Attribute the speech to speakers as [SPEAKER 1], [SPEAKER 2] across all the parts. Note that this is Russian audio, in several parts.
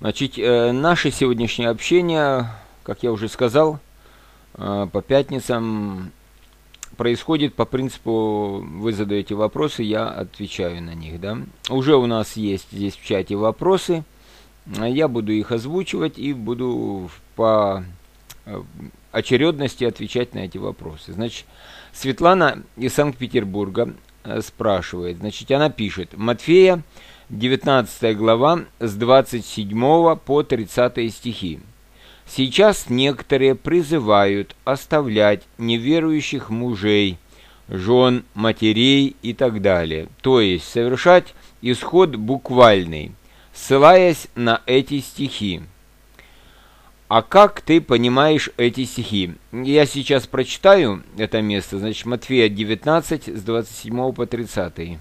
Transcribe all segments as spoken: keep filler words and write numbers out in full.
[SPEAKER 1] Значит, э, наше сегодняшнее общение, как я уже сказал, э, по пятницам происходит по принципу: вы задаете вопросы, я отвечаю на них, да. Уже у нас есть здесь в чате вопросы, я буду их озвучивать и буду по очередности отвечать на эти вопросы. Значит, Светлана из Санкт-Петербурга спрашивает, значит, она пишет: Матфея, девятнадцатая глава, с двадцать седьмого по тридцатый стихи. Сейчас некоторые призывают оставлять неверующих мужей, жен, матерей и так далее, то есть совершать исход буквальный, ссылаясь на эти стихи. А как ты понимаешь эти стихи? Я сейчас прочитаю это место, значит, Матфея девятнадцать, с двадцать седьмого по тридцатый.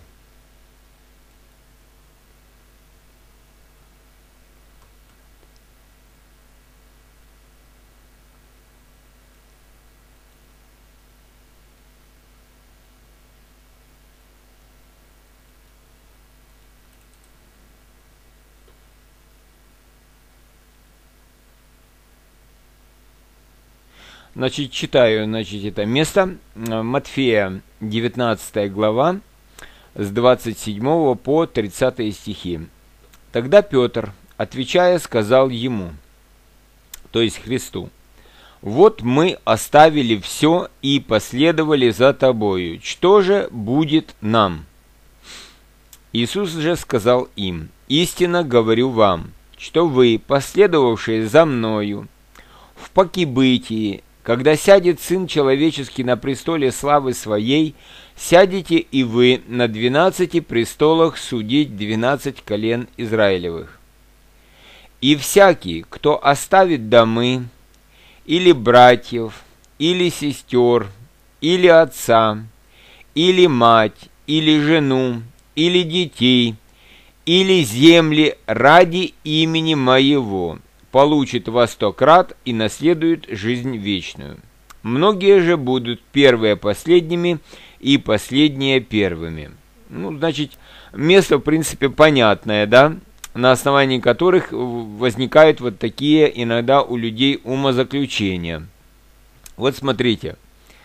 [SPEAKER 1] Значит, читаю, значит, это место. Матфея, девятнадцатая глава, с двадцать седьмого по тридцатый стихи. Тогда Петр, отвечая, сказал ему, то есть Христу: «Вот мы оставили все и последовали за тобою. Что же будет нам?» Иисус же сказал им: «Истинно говорю вам, что вы, последовавшие за мною, в покибытии, когда сядет Сын Человеческий на престоле славы Своей, сядете и вы на двенадцати престолах судить двенадцать колен Израилевых. И всякий, кто оставит домы, или братьев, или сестер, или отца, или мать, или жену, или детей, или земли ради имени Моего, получит во сто крат и наследует жизнь вечную. Многие же будут первые последними, и последние первыми». Ну, значит, место, в принципе, понятное, да, на основании которых возникают вот такие иногда у людей умозаключения. Вот смотрите,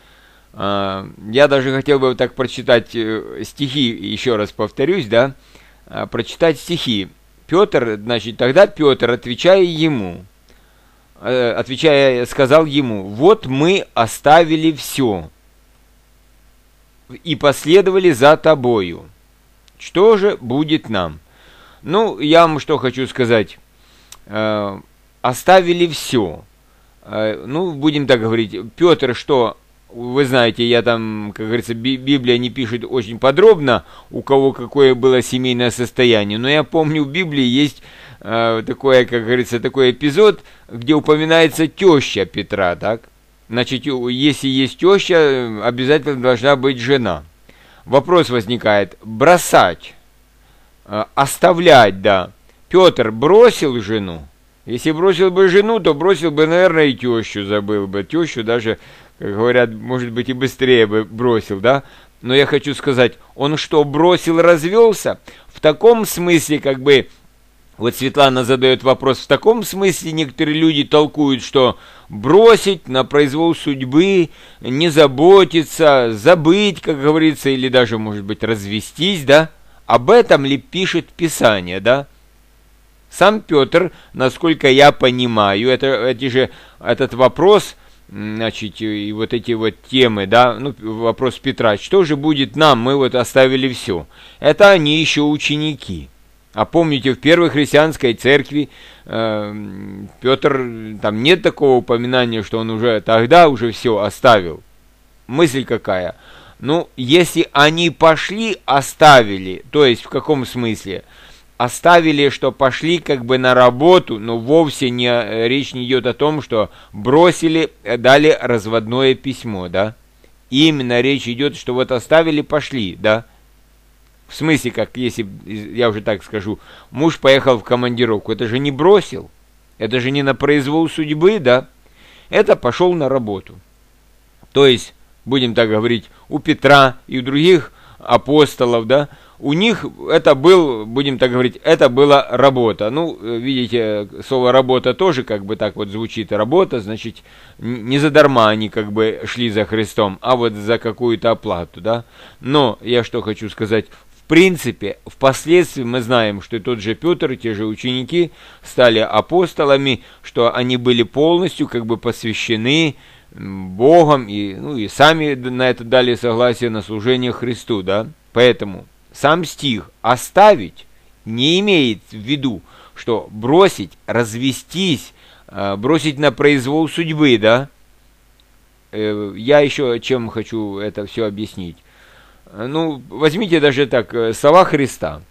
[SPEAKER 1] я даже хотел бы так прочитать стихи, еще раз повторюсь, да, прочитать стихи. Петр, значит, тогда Петр, отвечая ему, отвечая, сказал ему: «Вот мы оставили все и последовали за тобою. Что же будет нам?» Ну, я вам что хочу сказать. Э, оставили все. Э, ну, будем так говорить. Петр, что, вы знаете, я там, как говорится, Библия не пишет очень подробно, у кого какое было семейное состояние. Но я помню, в Библии есть э, такое, как говорится, такой эпизод, где упоминается теща Петра, так? Значит, если есть теща, обязательно должна быть жена. Вопрос возникает: бросать, оставлять, да. Петр бросил жену? Если бросил бы жену, то бросил бы, наверное, и тещу, забыл бы. Тещу даже, как говорят, может быть, и быстрее бы бросил, да. Но я хочу сказать, он что, бросил, развелся? В таком смысле, как бы, вот Светлана задает вопрос, в таком смысле некоторые люди толкуют, что бросить на произвол судьбы, не заботиться, забыть, как говорится, или даже, может быть, развестись, да. Об этом ли пишет Писание, да? Сам Петр, насколько я понимаю, это, эти же, этот вопрос, значит, и вот эти вот темы, да, ну, вопрос Петра, что же будет нам, мы вот оставили все. Это они еще ученики. А помните, в первой христианской церкви э, Петр, там нет такого упоминания, что он уже тогда уже все оставил. Мысль какая? Ну, если они пошли, оставили, то есть в каком смысле? Оставили, что пошли как бы на работу, но вовсе не, речь не идет о том, что бросили, дали разводное письмо, да? Именно речь идет, что вот оставили, пошли, да? В смысле, как если, я уже так скажу, муж поехал в командировку, это же не бросил, это же не на произвол судьбы, да? Это пошел на работу. То есть, будем так говорить, у Петра и у других апостолов, да, у них это был, будем так говорить, это была работа. Ну, видите, слово «работа» тоже как бы так вот звучит. Работа, значит, не задарма они как бы шли за Христом, а вот за какую-то оплату, да. Но я что хочу сказать, в принципе, впоследствии мы знаем, что тот же Петр и те же ученики стали апостолами, что они были полностью как бы посвящены Богом и, ну, и сами на это дали согласие на служение Христу, да. Поэтому сам стих «оставить» не имеет в виду, что бросить, развестись, бросить на произвол судьбы, да. Я еще чем хочу это все объяснить. Ну, возьмите даже так, слова Христа,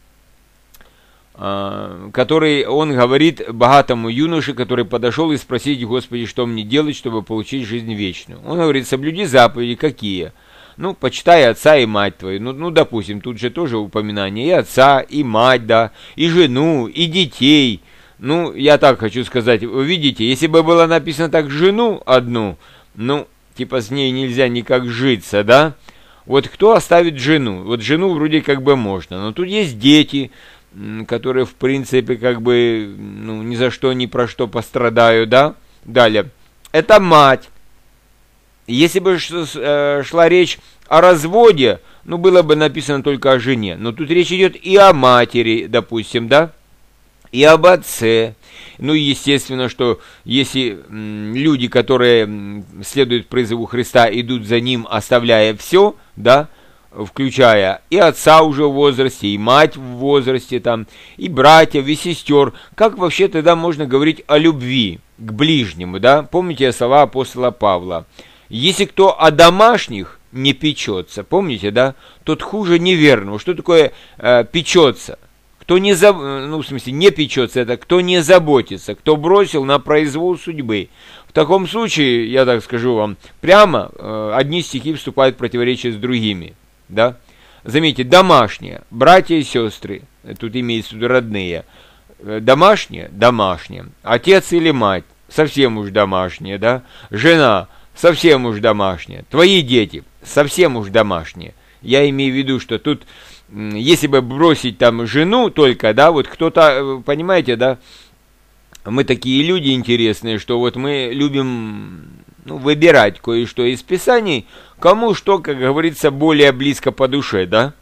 [SPEAKER 1] который он говорит богатому юноше, который подошел и спросил: «Господи, что мне делать, чтобы получить жизнь вечную?» Он говорит: «Соблюди заповеди». Какие? Ну, почитай отца и мать твою. Ну, ну, допустим, тут же тоже упоминание и отца, и мать, да, и жену, и детей. Ну, я так хочу сказать, вы видите, если бы было написано так жену одну, ну, типа с ней нельзя никак житься, да? Вот кто оставит жену? Вот жену вроде как бы можно, но тут есть дети, которые, в принципе, как бы, ну, ни за что, ни про что пострадают, да? Далее. Это мать. Если бы шла речь о разводе, ну, было бы написано только о жене. Но тут речь идет и о матери, допустим, да? И об отце. Ну, естественно, что если м, люди, которые следуют призыву Христа, идут за ним, оставляя все, да, включая и отца уже в возрасте, и мать в возрасте, там, и братьев, и сестер, как вообще тогда можно говорить о любви к ближнему, да? Помните слова апостола Павла? Если кто о домашних не печется, помните, да, тот хуже неверного. Что такое э, печется? Кто не за, ну, в смысле, не печется, это кто не заботится, кто бросил на произвол судьбы. В таком случае, я так скажу вам, прямо э, одни стихи вступают в противоречие с другими, да. Заметьте, домашние, братья и сестры, тут имеется в виду родные, домашние, домашние, отец или мать, совсем уж домашние, да, жена, совсем уж домашние, твои дети, совсем уж домашние. Я имею в виду, что тут, если бы бросить там жену только, да, вот кто-то, понимаете, да, мы такие люди интересные, что вот мы любим, ну, выбирать кое-что из Писаний, кому что, как говорится, более близко по душе, да.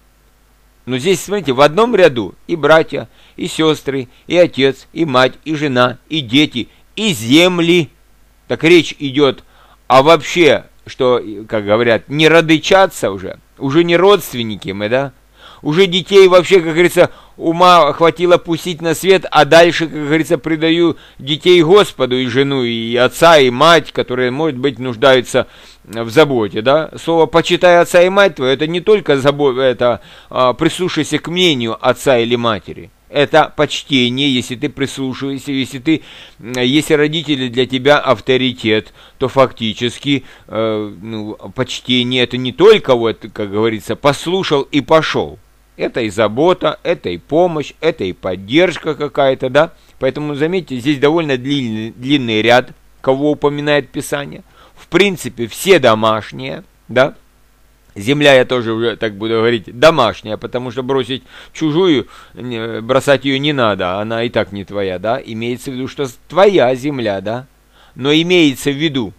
[SPEAKER 1] Но здесь, смотрите, в одном ряду и братья, и сестры, и отец, и мать, и жена, и дети, и земли. Так речь идет о вообще, что, как говорят, не родычаться уже, уже не родственники мы, да? Уже детей вообще, как говорится, ума хватило пустить на свет, а дальше, как говорится, предаю детей Господу, и жену, и отца, и мать, которые, может быть, нуждаются в заботе, да? Слово «почитай отца и мать твою» — это не только забота, это а, прислушайся к мнению отца или матери. Это почтение, если ты прислушиваешься, если ты, если родители для тебя авторитет, то фактически э, ну, почтение — это не только, вот, как говорится, послушал и пошел. Это и забота, это и помощь, это и поддержка какая-то, да. Поэтому, заметьте, здесь довольно длинный, длинный ряд, кого упоминает Писание. В принципе, все домашние, да. Земля, я тоже уже так буду говорить, домашняя, потому что бросить чужую, бросать ее не надо, она и так не твоя, да. Имеется в виду, что твоя земля, да. Но имеется в виду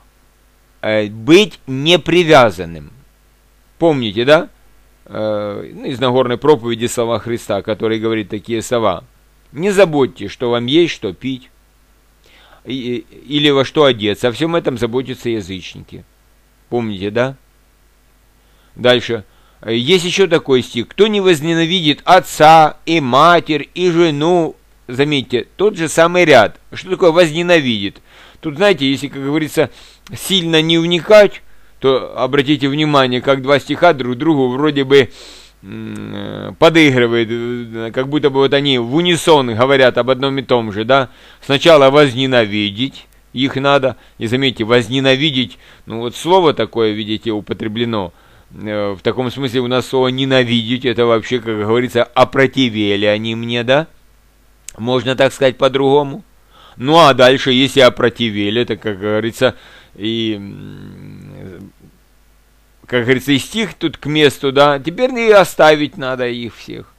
[SPEAKER 1] э, быть непривязанным. Помните, да? Э, из Нагорной проповеди слова Христа, который говорит такие слова. Не заботьтесь, что вам есть, что пить, и, или во что одеться. О всем этом заботятся язычники. Помните, да? Дальше. Есть еще такой стих. Кто не возненавидит отца и матерь и жену, заметьте, тот же самый ряд. Что такое возненавидит? Тут, знаете, если, как говорится, сильно не вникать, то обратите внимание, как два стиха друг другу вроде бы подыгрывают, как будто бы вот они в унисон говорят об одном и том же, да? Сначала возненавидеть их надо, и заметьте, возненавидеть, ну вот слово такое, видите, употреблено. В таком смысле у нас слово «ненавидеть» — это вообще, как говорится, опротивели они мне, да? Можно так сказать по-другому. Ну а дальше, если опротивели, это, как говорится, и как говорится, и стих тут к месту, да, теперь и оставить надо их всех.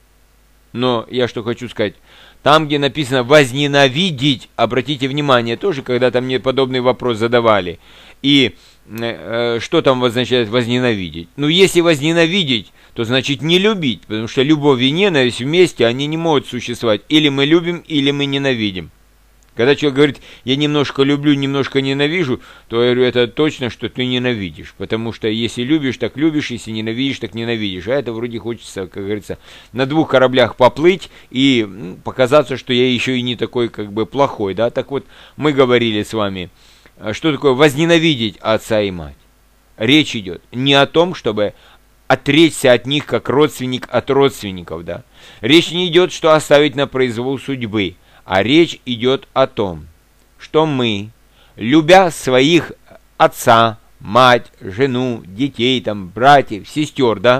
[SPEAKER 1] Но я что хочу сказать, там, где написано «возненавидеть», обратите внимание, тоже когда-то мне подобный вопрос задавали. И э, что там означает «возненавидеть»? Ну, если возненавидеть, то значит не любить, потому что любовь и ненависть вместе, они не могут существовать. Или мы любим, или мы ненавидим. Когда человек говорит, я немножко люблю, немножко ненавижу, то я говорю, это точно, что ты ненавидишь. Потому что если любишь, так любишь, если ненавидишь, так ненавидишь. А это вроде хочется, как говорится, на двух кораблях поплыть и ну, показаться, что я еще и не такой как бы плохой. Да? Так вот, мы говорили с вами, что такое возненавидеть отца и мать. Речь идет не о том, чтобы отречься от них, как родственник от родственников. Да? Речь не идет, что оставить на произвол судьбы. А речь идет о том, что мы, любя своих отца, мать, жену, детей, там, братьев, сестер, да,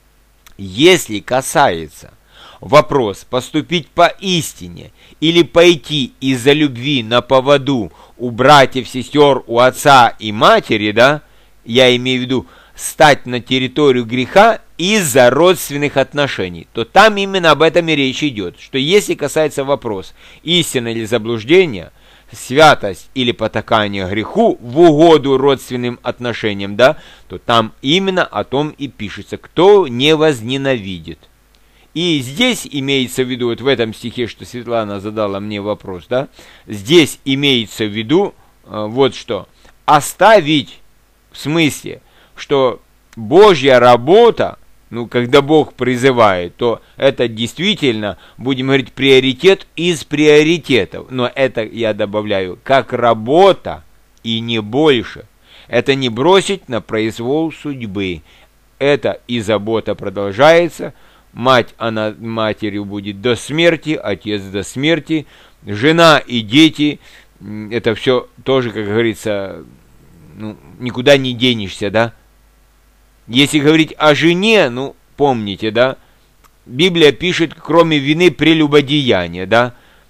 [SPEAKER 1] если касается вопрос поступить по истине или пойти из-за любви на поводу у братьев, сестер, у отца и матери, да, я имею в виду стать на территорию греха из-за родственных отношений, то там именно об этом и речь идет, что если касается вопрос истины или заблуждения, святость или потакание греху в угоду родственным отношениям, да, то там именно о том и пишется, кто не возненавидит. И здесь имеется в виду, вот в этом стихе, что Светлана задала мне вопрос, да, здесь имеется в виду э, вот что, оставить, в смысле, что Божья работа, ну, когда Бог призывает, то это действительно, будем говорить, приоритет из приоритетов. Но это, я добавляю, как работа и не больше. Это не бросить на произвол судьбы. Это и забота продолжается. Мать, она матерью будет до смерти, отец до смерти. Жена и дети, это все тоже, как говорится, ну, никуда не денешься, да? Если говорить о жене, ну, помните, да, Библия пишет, кроме вины, прелюбодеяния, да,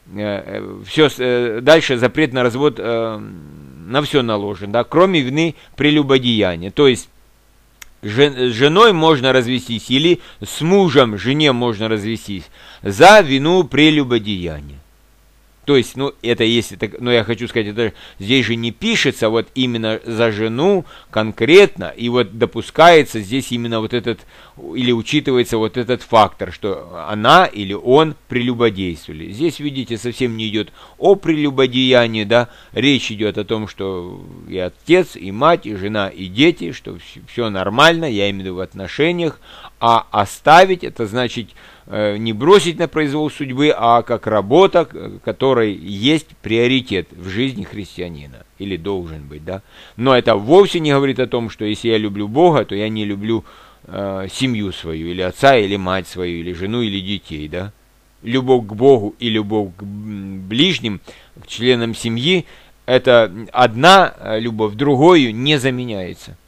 [SPEAKER 1] все, дальше запрет на развод на все наложен, да, кроме вины, прелюбодеяния. То есть, с женой можно развестись или с мужем жене можно развестись за вину прелюбодеяния. То есть, ну, это если, так, ну, я хочу сказать, это здесь же не пишется вот именно за жену конкретно, и вот допускается здесь именно вот этот, или учитывается вот этот фактор, что она или он прелюбодействовали. Здесь, видите, совсем не идет о прелюбодеянии, да, речь идет о том, что и отец, и мать, и жена, и дети, что все нормально, я имею в виду в отношениях, а оставить, это значит не бросить на произвол судьбы, а как работа, которой есть приоритет в жизни христианина, или должен быть, да. Но это вовсе не говорит о том, что если я люблю Бога, то я не люблю э, семью свою, или отца, или мать свою, или жену, или детей, да. Любовь к Богу и любовь к ближним, к членам семьи, это одна любовь другою не заменяется.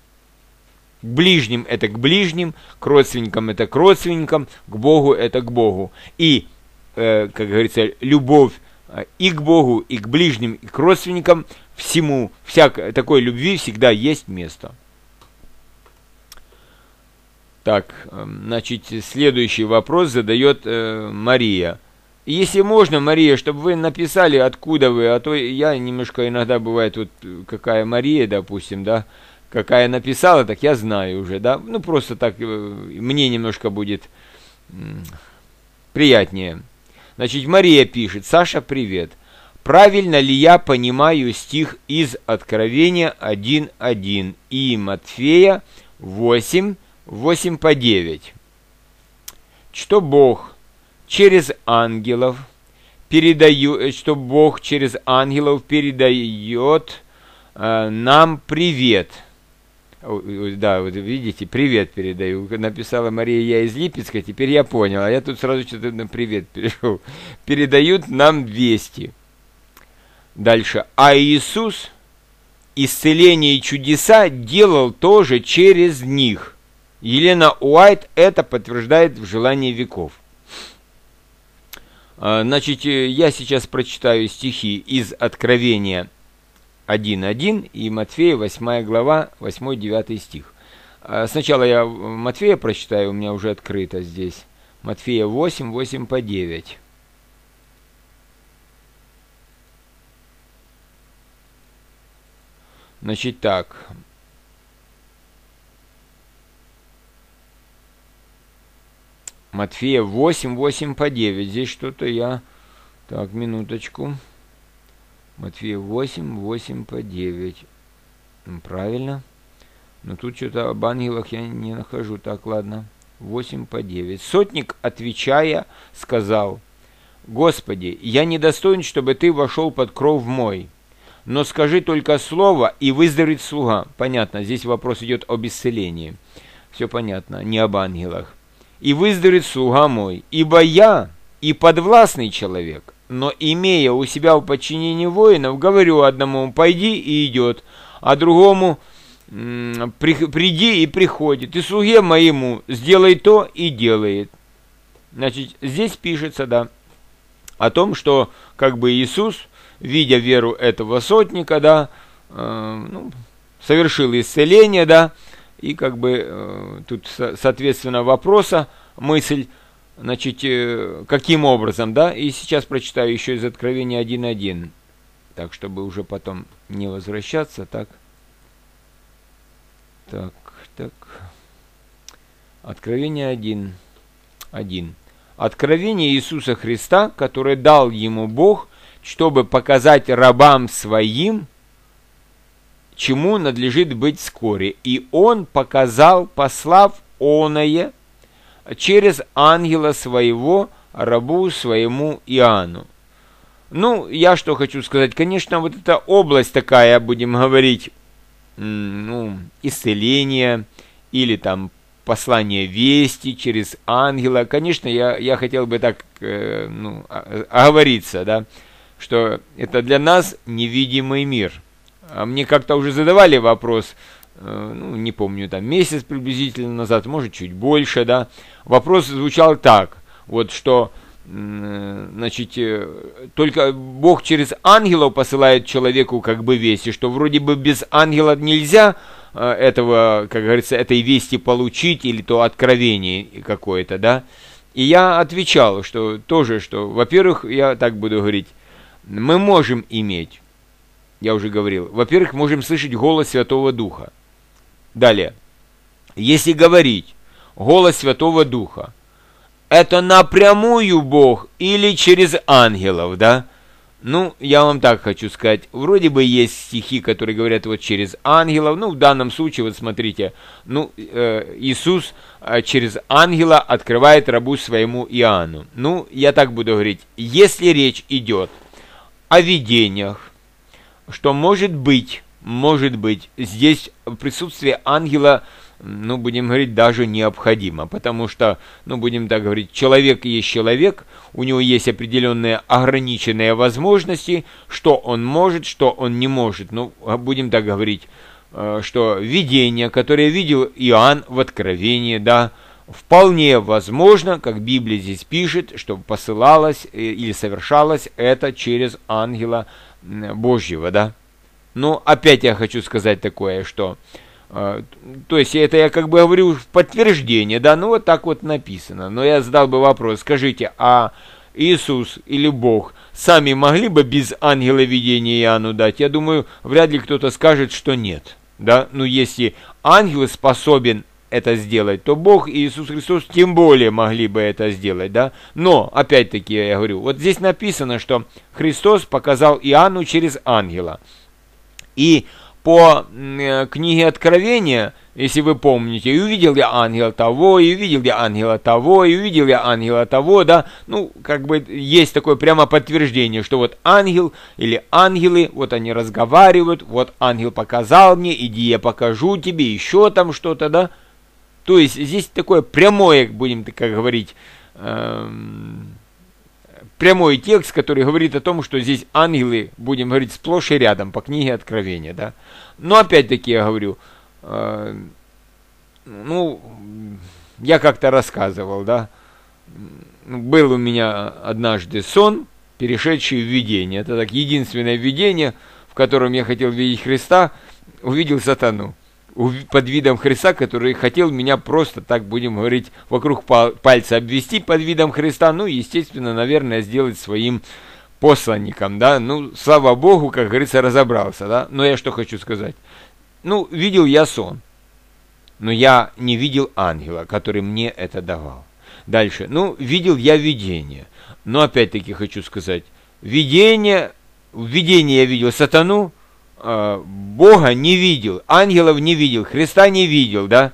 [SPEAKER 1] К ближним это к ближним, к родственникам это к родственникам, к Богу это к Богу. И, э, как говорится, любовь и к Богу, и к ближним, и к родственникам, всему, всякой такой любви всегда есть место. Так, значит, следующий вопрос задает э, Мария. Если можно, Мария, чтобы вы написали, откуда вы, а то я немножко иногда бывает, вот какая Мария, допустим, да, какая написала, так я знаю уже, да, ну просто так мне немножко будет приятнее. Значит, Мария пишет: Саша, привет. Правильно ли я понимаю стих из Откровения один один и Матфея восемь, восемь по девять? Что Бог через ангелов передает, что Бог через ангелов передает э, нам привет. Да, вот видите, привет передаю. Написала Мария, я из Липецка, теперь я понял. А я тут сразу что-то на привет перешел. Передают нам вести. Дальше. А Иисус исцеление и чудеса делал тоже через них. Елена Уайт это подтверждает в желании веков. Значит, я сейчас прочитаю стихи из Откровения один один и Матфея восьмая глава, восьмой-девятый стих. Сначала я Матфея прочитаю, у меня уже открыто здесь. Матфея восемь, восемь по девять. Значит так. Матфея восемь, восемь по девять. Здесь что-то я... Так, минуточку. Матфея восемь, восемь по девять. Правильно. Но тут что-то об ангелах я не нахожу. Так, ладно. восемь по девять. Сотник, отвечая, сказал: «Господи, я недостоин, чтобы ты вошел под кров мой. Но скажи только слово, и выздоровеет слуга». Понятно, здесь вопрос идет об исцелении. Все понятно, не об ангелах. «И выздоровеет слуга мой, ибо я и подвластный человек, но, имея у себя в подчинении воинов, говорю одному: пойди, и идет, а другому: приди, и приходит, и слуге моему: сделай то, и делает». Значит, здесь пишется, да, о том, что как бы Иисус, видя веру этого сотника, да, э, ну, совершил исцеление, да, и как бы э, тут, соответственно, вопроса, мысль, значит, э, каким образом, да, и сейчас прочитаю еще из Откровения один один, так, чтобы уже потом не возвращаться, так, так, так, Откровение один один. Откровение Иисуса Христа, которое дал ему Бог, чтобы показать рабам своим, чему надлежит быть вскоре. И он показал, послав оное через ангела своего рабу своему Иоанну. Ну, я что хочу сказать. Конечно, вот эта область такая, будем говорить, ну, исцеление или там послание вести через ангела. Конечно, я, я хотел бы так, э, ну, оговориться, да, что это для нас невидимый мир. А мне как-то уже задавали вопрос, э, ну, не помню, там, месяц приблизительно назад, может, чуть больше, да. Вопрос звучал так, вот, что, э, значит, э, только Бог через ангелов посылает человеку как бы вести, что вроде бы без ангела нельзя э, этого, как говорится, этой вести получить, или то откровение какое-то, да. И я отвечал, что тоже, что, во-первых, я так буду говорить, мы можем иметь, я уже говорил, во-первых, можем слышать голос Святого Духа. Далее, если говорить голос Святого Духа, это напрямую Бог или через ангелов, да? Ну, я вам так хочу сказать, вроде бы есть стихи, которые говорят вот через ангелов, ну, в данном случае, вот смотрите, ну, э, Иисус э, через ангела открывает рабу своему Иоанну. Ну, я так буду говорить, если речь идет о видениях, что может быть, может быть, здесь присутствие ангела, ну, будем говорить, даже необходимо, потому что, ну, будем так говорить, человек есть человек, у него есть определенные ограниченные возможности, что он может, что он не может. Ну, будем так говорить, что видение, которое видел Иоанн в Откровении, да, вполне возможно, как Библия здесь пишет, что посылалось или совершалось это через ангела Божьего, да. Но опять я хочу сказать такое, что, э, то есть это я как бы говорю в подтверждение, да, ну вот так вот написано. Но я задал бы вопрос, скажите, а Иисус или Бог сами могли бы без ангела видения Иоанну дать? Я думаю, вряд ли кто-то скажет, что нет, да. Ну если ангел способен это сделать, то Бог и Иисус Христос тем более могли бы это сделать, да. Но, опять-таки, я говорю, вот здесь написано, что Христос показал Иоанну через ангела. И по э, книге Откровения, если вы помните, и увидел я ангела того, и увидел я ангела того, и увидел я ангела того, да, ну, как бы есть такое прямо подтверждение, что вот ангел или ангелы, вот они разговаривают, вот ангел показал мне, иди я покажу тебе, еще там что-то, да. То есть здесь такое прямое, будем так говорить, эм, прямой текст, который говорит о том, что здесь ангелы, будем говорить, сплошь и рядом по книге Откровения, да. Но опять-таки я говорю, э, ну, я как-то рассказывал, да, был у меня однажды сон, перешедший в видение. Это так единственное видение, в котором я хотел видеть Христа, увидел сатану. под видом Христа, который хотел меня просто, так будем говорить, вокруг пальца обвести под видом Христа, ну, естественно, наверное, сделать своим посланником, да, ну, слава Богу, как говорится, разобрался, да, но я что хочу сказать, ну, видел я сон, но я не видел ангела, который мне это давал. Дальше, ну, видел я видение, но опять-таки хочу сказать, видение, в видении я видел сатану, э, Бога не видел, ангелов не видел, Христа не видел, да,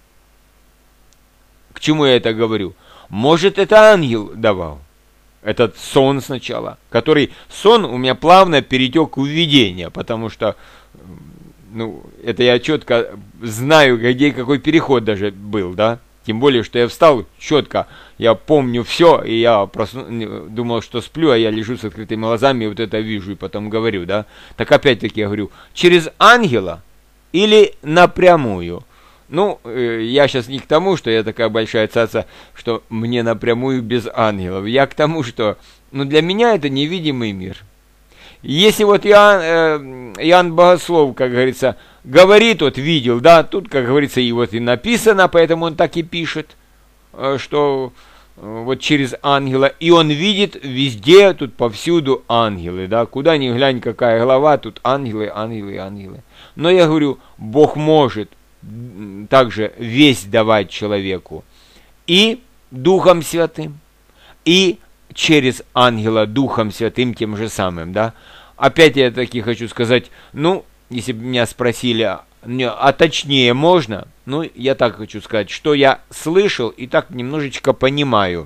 [SPEAKER 1] к чему я это говорю? Может, это ангел давал? Этот сон сначала, который сон у меня плавно перетек в видение, потому что, ну, это я четко знаю, где какой переход даже был, да, тем более, что я встал четко, я помню все, и я просну, думал, что сплю, а я лежу с открытыми глазами, и вот это вижу, и потом говорю, да, так опять-таки я говорю, через ангела или напрямую? Ну, я сейчас не к тому, что я такая большая цаца, что мне напрямую без ангелов. Я к тому, что, ну, для меня это невидимый мир. Если вот Иоанн, э, Иоанн Богослов, как говорится, говорит, вот видел, да, тут, как говорится, и вот и написано, поэтому он так и пишет, э, что э, вот через ангела, и он видит везде, тут повсюду ангелы, да, куда ни глянь, какая глава, тут ангелы, ангелы, ангелы. Но я говорю, Бог может также весть давать человеку и Духом Святым, и через ангела Духом Святым тем же самым, да. Опять я таки хочу сказать, ну, если бы меня спросили, а точнее можно, ну, я так хочу сказать, что я слышал и так немножечко понимаю,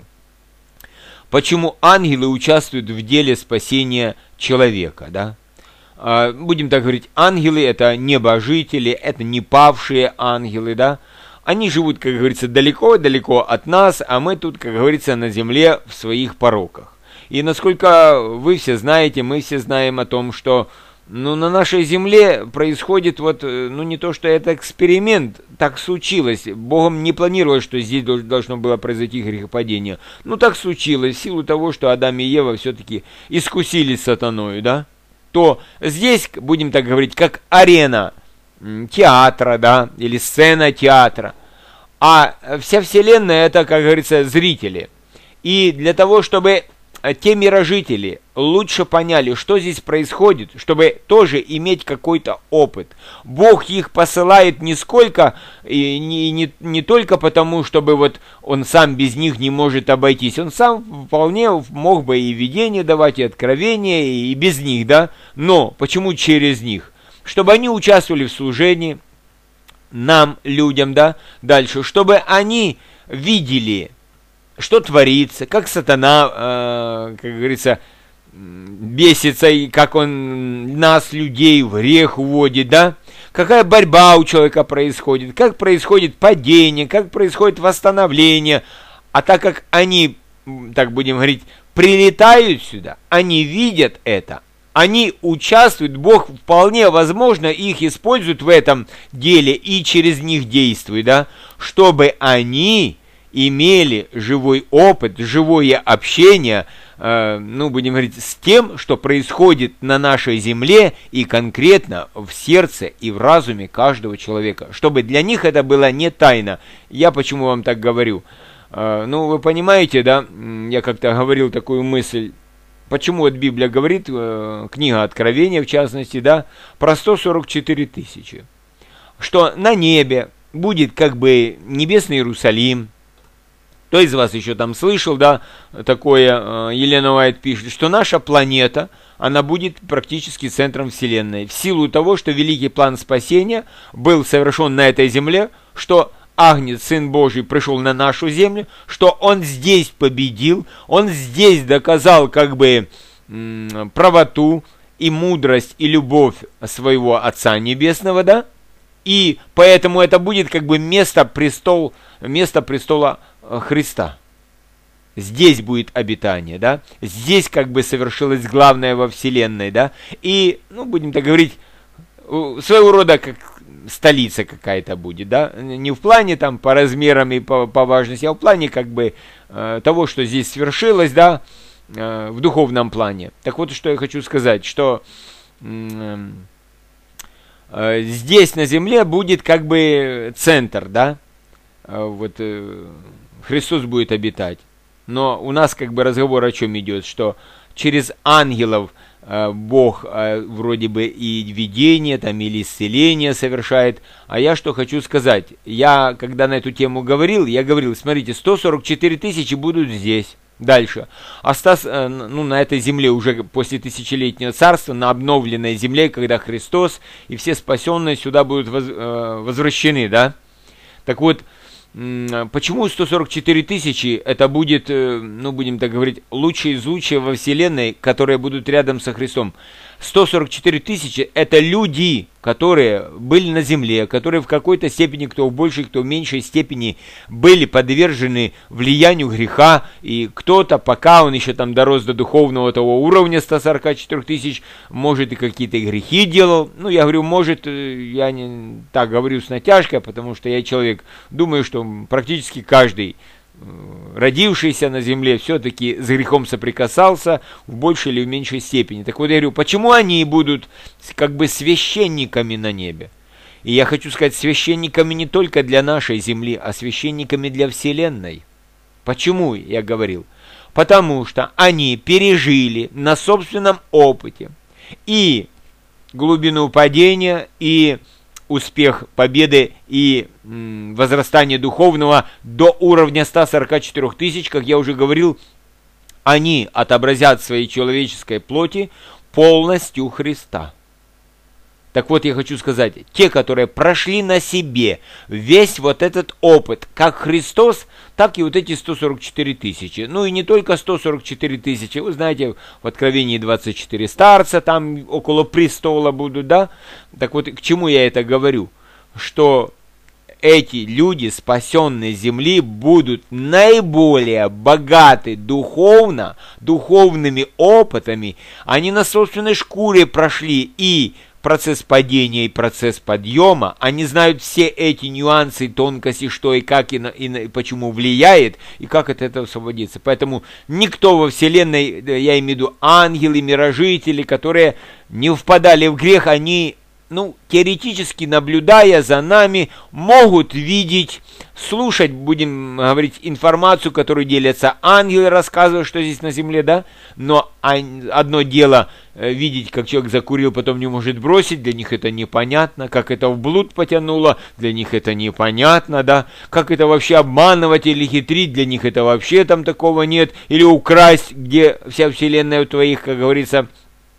[SPEAKER 1] почему ангелы участвуют в деле спасения человека, да. Будем так говорить, ангелы это небожители, это не павшие ангелы, да. Они живут, как говорится, далеко-далеко от нас, а мы тут, как говорится, на земле в своих пороках. И насколько вы все знаете, мы все знаем о том, что, ну, на нашей земле происходит вот, ну, не то, что это эксперимент, так случилось. Богом не планировалось, что здесь должно было произойти грехопадение. Ну, так случилось, в силу того, что Адам и Ева все-таки искусили сатаною, да. То здесь, будем так говорить, как арена театра, да, или сцена театра, а вся вселенная это, как говорится, зрители. И для того, чтобы те мирожители лучше поняли, что здесь происходит, чтобы тоже иметь какой-то опыт, Бог их посылает не сколько, и не, не, не только потому, чтобы вот он сам без них не может обойтись, он сам вполне мог бы и видение давать, и откровения, и без них, да, но почему через них? Чтобы они участвовали в служении нам, людям, да, дальше, чтобы они видели, что творится, как сатана, э, как говорится, бесится, и как он нас, людей, в грех уводит, да, какая борьба у человека происходит, как происходит падение, как происходит восстановление, а так как они, так будем говорить, прилетают сюда, они видят это, они участвуют, Бог вполне возможно их использует в этом деле и через них действует, да, чтобы они имели живой опыт, живое общение, э, ну, будем говорить, с тем, что происходит на нашей земле и конкретно в сердце и в разуме каждого человека, чтобы для них это было не тайна. Я почему вам так говорю? Э, ну, вы понимаете, да, я как-то говорил такую мысль, почему вот Библия говорит, э, книга Откровения, в частности, да, про сто сорок четыре тысячи, что на небе будет как бы небесный Иерусалим. Кто из вас еще там слышал, да, такое, Елена Уайт пишет, что наша планета, она будет практически центром Вселенной, в силу того, что великий план спасения был совершен на этой земле, что Агнец, Сын Божий, пришел на нашу землю, что Он здесь победил, Он здесь доказал как бы правоту и мудрость и любовь своего Отца Небесного, да, и поэтому это будет как бы место, престол, место престола Христа. Здесь будет обитание, да, здесь как бы совершилось главное во Вселенной, да, и, ну, будем так говорить, своего рода как столица какая-то будет, да, не в плане там по размерам и по, по важности, а в плане как бы э, того, что здесь свершилось, да, э, в духовном плане. Так вот, что я хочу сказать, что э, э, здесь на земле будет как бы центр, да, э, вот э, Христос будет обитать. Но у нас как бы разговор о чем идет, что через ангелов э, Бог э, вроде бы и видение там или исцеление совершает. А я что хочу сказать, я когда на эту тему говорил, я говорил, смотрите, сто сорок четыре тысячи будут здесь. Дальше. Остас, э, ну, на этой земле уже после тысячелетнего царства, на обновленной земле, когда Христос и все спасенные сюда будут воз, э, возвращены, да? Так вот, почему сто сорок четыре тысячи это будет, ну будем так говорить, лучшие из лучших во вселенной, которые будут рядом со Христом? сто сорок четыре тысячи это люди, которые были на земле, которые в какой-то степени, кто в большей, кто в меньшей степени были подвержены влиянию греха, и кто-то, пока он еще там дорос до духовного того уровня ста сорока четырёх тысяч, может и какие-то грехи делал. Ну, я говорю, может, я не так говорю с натяжкой, потому что я человек, думаю, что практически каждый родившийся на земле все-таки с грехом соприкасался в большей или в меньшей степени. Так вот я говорю, почему они будут как бы священниками на небе? И я хочу сказать, священниками не только для нашей земли, а священниками для вселенной. Почему я говорил? Потому что они пережили на собственном опыте и глубину падения, и успех победы и м, возрастание духовного до уровня ста сорока четырёх тысяч, как я уже говорил, они отобразят в своей человеческой плоти полностью Христа. Так вот, я хочу сказать, те, которые прошли на себе весь вот этот опыт, как Христос, так и вот эти сто сорок четыре тысячи. Ну и не только сто сорок четыре тысячи, вы знаете, в Откровении двадцать четыре старца там около престола будут, да? Так вот, к чему я это говорю? Что эти люди, спасенные земли, будут наиболее богаты духовно, духовными опытами. Они на собственной шкуре прошли и процесс падения и процесс подъема, они знают все эти нюансы, тонкости, что и как, и, на, и, на, и почему влияет, и как от этого освободиться. Поэтому никто во Вселенной, я имею в виду ангелы, мирожители, которые не впадали в грех, они, ну, теоретически наблюдая за нами, могут видеть, слушать, будем говорить, информацию, которую делятся ангелы, рассказывают, что здесь на земле, да, но одно дело видеть, как человек закурил, потом не может бросить, для них это непонятно, как это в блуд потянуло, для них это непонятно, да, как это вообще обманывать или хитрить, для них это вообще там такого нет, или украсть, где вся вселенная у твоих, как говорится,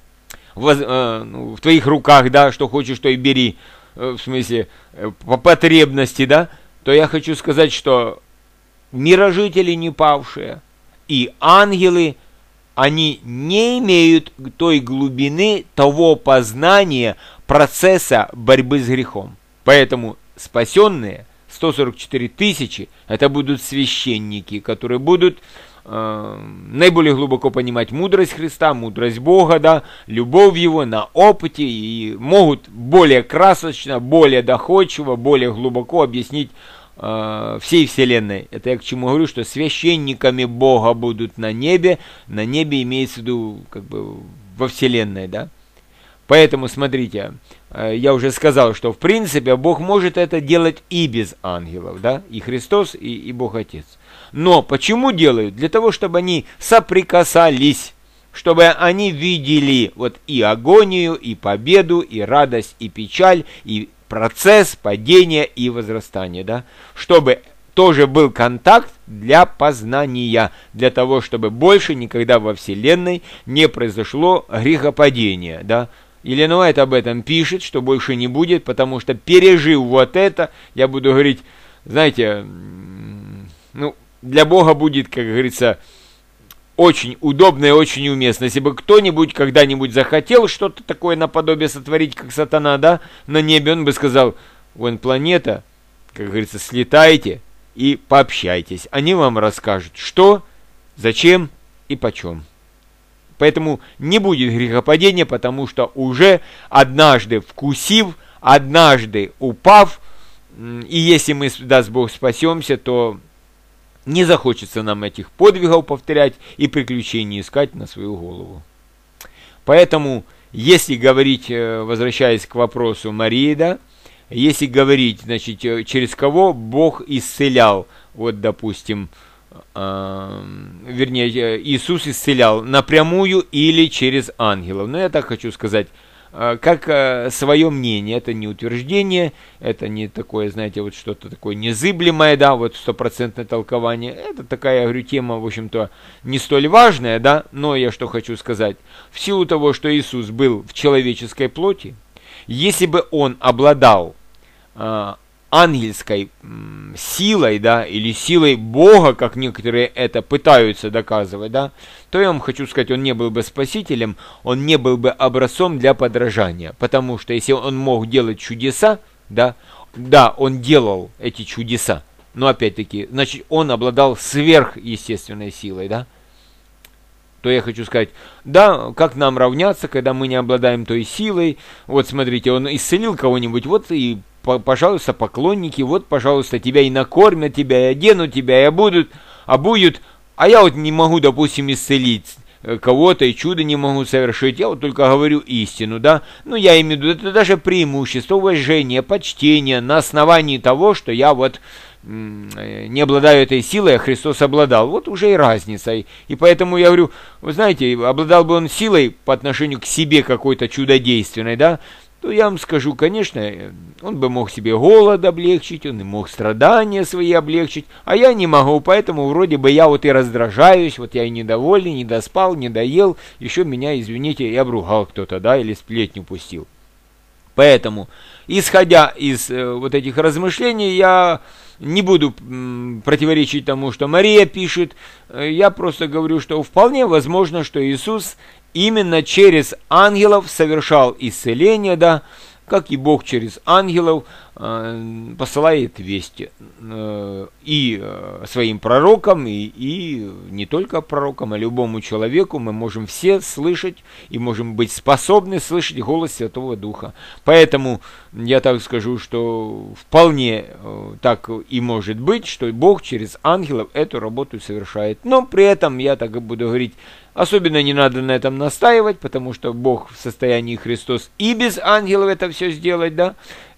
[SPEAKER 1] в, э, ну, в твоих руках, да, что хочешь, то и бери, э, в смысле, э, по потребности, да, то я хочу сказать, что мирожители не павшие и ангелы, они не имеют той глубины, того познания процесса борьбы с грехом. Поэтому спасенные, сто сорок четыре тысячи, это будут священники, которые будут э, наиболее глубоко понимать мудрость Христа, мудрость Бога, да, любовь Его на опыте, и могут более красочно, более доходчиво, более глубоко объяснить всей вселенной. Это я к чему говорю, что священниками Бога будут на небе. На небе имеется в виду как бы во вселенной, да. Поэтому смотрите, я уже сказал, что в принципе Бог может это делать и без ангелов, да, и Христос, и, и Бог Отец. Но почему делают? Для того, чтобы они соприкасались, чтобы они видели вот и агонию, и победу, и радость, и печаль, и процесс падения и возрастания, да, чтобы тоже был контакт для познания, для того, чтобы больше никогда во Вселенной не произошло грехопадения, да. Елена Уайт об этом пишет, что больше не будет, потому что пережив вот это, я буду говорить, знаете, ну, для Бога будет, как говорится, очень удобно и очень уместно. Если бы кто-нибудь когда-нибудь захотел что-то такое наподобие сотворить, как сатана, да, на небе, он бы сказал, вон планета, как говорится, слетайте и пообщайтесь. Они вам расскажут, что, зачем и почем. Поэтому не будет грехопадения, потому что уже однажды вкусив, однажды упав, и если мы, даст Бог, спасемся, то не захочется нам этих подвигов повторять и приключений искать на свою голову. Поэтому, если говорить, возвращаясь к вопросу Марии, да, если говорить, значит, через кого Бог исцелял, вот, допустим, э, вернее, Иисус исцелял напрямую или через ангелов. Но я так хочу сказать, э, как э, свое мнение, это не утверждение, это не такое, знаете, вот что-то такое незыблемое, да, вот стопроцентное толкование. Это такая, я говорю, тема, в общем-то, не столь важная, да, но я что хочу сказать. В силу того, что Иисус был в человеческой плоти, если бы он обладал э, ангельской м, силой, да, или силой Бога, как некоторые это пытаются доказывать, да, то я вам хочу сказать, он не был бы спасителем, он не был бы образцом для подражания. Потому что если он мог делать чудеса, да, да, он делал эти чудеса, но опять-таки, значит, он обладал сверхъестественной силой, да. То я хочу сказать, да, как нам равняться, когда мы не обладаем той силой. Вот смотрите, он исцелил кого-нибудь, вот и, пожалуйста, поклонники, вот, пожалуйста, тебя и накормят, тебя и оденут, тебя и обудут, обуют. А я вот не могу, допустим, исцелить кого-то и чудо не могу совершить, я вот только говорю истину, да. Ну, я имею в виду, это даже преимущество, уважение, почтение на основании того, что я вот не обладаю этой силой, а Христос обладал. Вот уже и разница. И, и поэтому я говорю, вы знаете, обладал бы он силой по отношению к себе какой-то чудодейственной, да, то я вам скажу, конечно, он бы мог себе голод облегчить, он и мог страдания свои облегчить, а я не могу, поэтому вроде бы я вот и раздражаюсь, вот я и недовольный, не доспал, не доел, еще меня, извините, и обругал кто-то, да, или сплетню пустил. Поэтому, исходя из э, вот этих размышлений, я не буду м, противоречить тому, что Мария пишет, я просто говорю, что вполне возможно, что Иисус именно через ангелов совершал исцеление, да, как и Бог через ангелов э, посылает вести э, и э, своим пророкам, и, и не только пророкам, а любому человеку мы можем все слышать и можем быть способны слышать голос Святого Духа. Поэтому я так скажу, что вполне э, так и может быть, что Бог через ангелов эту работу совершает. Но при этом я так и буду говорить, особенно не надо на этом настаивать, потому что Бог в состоянии Христос и без ангелов это все сделать, да,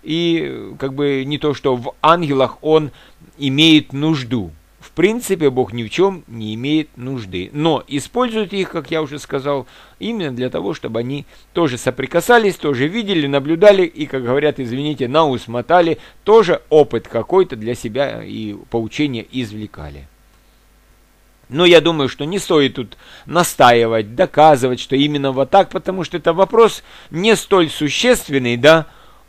[SPEAKER 1] и как бы не то, что в ангелах Он имеет нужду. В принципе, Бог ни в чем не имеет нужды, но использует их, как я уже сказал, именно для того, чтобы они тоже соприкасались, тоже видели, наблюдали и, как говорят, извините, на ус мотали, тоже опыт какой-то для себя и поучения извлекали. Но я думаю, что не стоит тут настаивать, доказывать, что именно вот так, потому что это вопрос не столь существенный, да,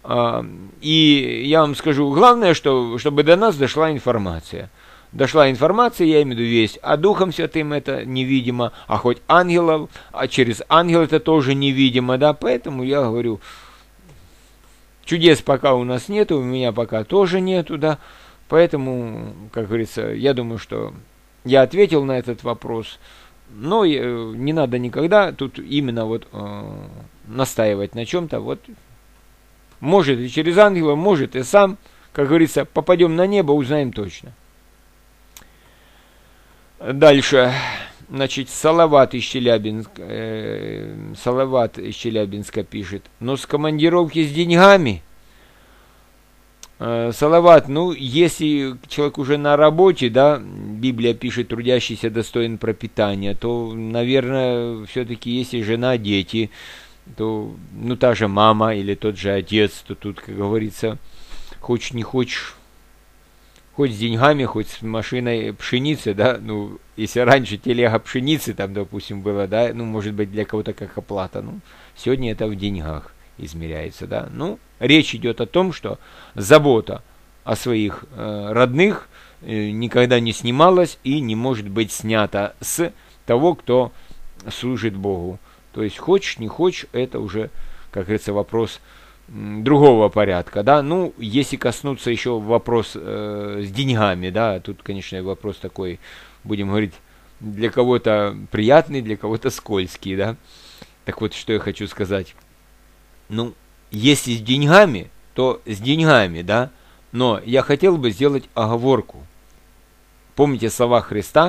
[SPEAKER 1] и я вам скажу, главное, что, чтобы до нас дошла информация. Дошла информация, я имею в виду весть, а Духом Святым это невидимо, а хоть ангелов, а через ангел это тоже невидимо, да, поэтому я говорю, чудес пока у нас нету, у меня пока тоже нету, да, поэтому, как говорится, я думаю, что я ответил на этот вопрос, но не надо никогда тут именно вот э, настаивать на чем-то. Вот может и через ангела, может и сам, как говорится, попадем на небо, узнаем точно. Дальше, значит, Салават из Челябинска, э, Салават из Челябинска пишет, но с командировки с деньгами. Салават, ну, если человек уже на работе, да, Библия пишет, трудящийся достоин пропитания, то, наверное, все-таки если жена, дети, то, ну, та же мама или тот же отец, то тут, как говорится, хочешь не хочешь, хоть с деньгами, хоть с машиной пшеницы, да, ну, если раньше телега пшеницы там, допустим, была, да, ну, может быть, для кого-то как оплата, ну, сегодня это в деньгах измеряется, да, ну, речь идет о том, что забота о своих э, родных э, никогда не снималась и не может быть снята с того, кто служит Богу. То есть, хочешь, не хочешь, это уже, как говорится, вопрос м, другого порядка, да. Ну, если коснуться еще вопрос э, с деньгами, да, тут, конечно, вопрос такой, будем говорить, для кого-то приятный, для кого-то скользкий, да. Так вот, что я хочу сказать. Ну, если с деньгами, то с деньгами, да, но я хотел бы сделать оговорку. Помните слова Христа,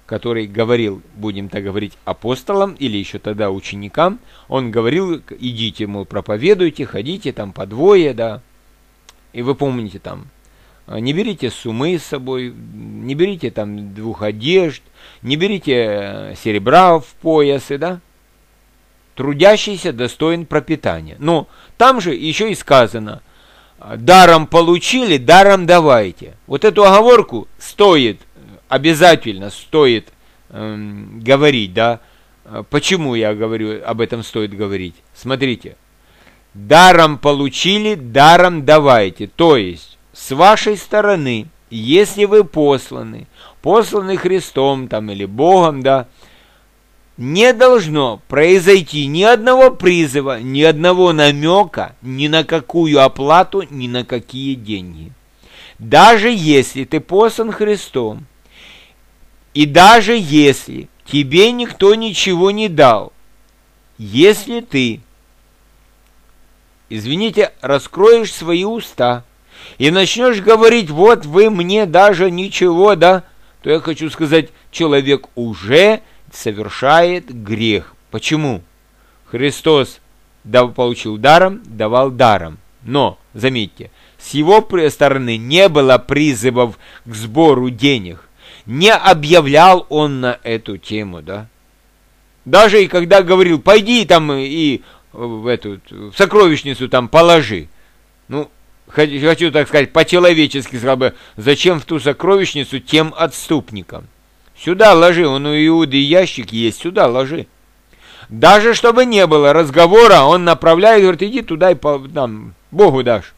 [SPEAKER 1] который говорил, будем так говорить, апостолам или еще тогда ученикам, он говорил: идите, мол, проповедуйте, ходите там по двое, да. И вы помните там, не берите суммы с собой, не берите там двух одежд, не берите серебра в поясы, да. Трудящийся достоин пропитания. Но там же еще и сказано: даром получили, даром давайте. Вот эту оговорку стоит, обязательно стоит эм, говорить, да. Почему я говорю, об этом стоит говорить? Смотрите. Даром получили, даром давайте. То есть, с вашей стороны, если вы посланы, посланы Христом там или Богом, да, не должно произойти ни одного призыва, ни одного намека, ни на какую оплату, ни на какие деньги. Даже если ты послан Христом, и даже если тебе никто ничего не дал, если ты, извините, раскроешь свои уста и начнешь говорить: вот вы мне даже ничего, да, то я хочу сказать, человек уже совершает грех. Почему? Христос дав, получил даром, давал даром. Но, заметьте, с его стороны не было призывов к сбору денег. Не объявлял он на эту тему, да. Даже и когда говорил: пойди там и в эту в сокровищницу там положи. Ну, хочу так сказать, по-человечески сказал бы: зачем в ту сокровищницу тем отступникам? Сюда ложи, он у Иуды ящик есть, сюда ложи. Даже чтобы не было разговора, он направляет, говорит: иди туда и там Богу дашь.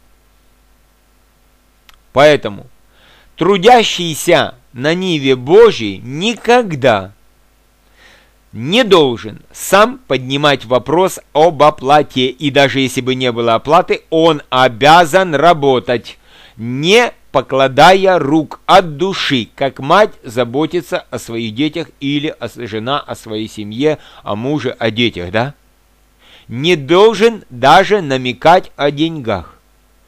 [SPEAKER 1] Поэтому трудящийся на ниве Божьей никогда не должен сам поднимать вопрос об оплате. И даже если бы не было оплаты, он обязан работать, не покладая рук, от души, как мать заботится о своих детях или жена о своей семье, о муже, о детях, да? Не должен даже намекать о деньгах.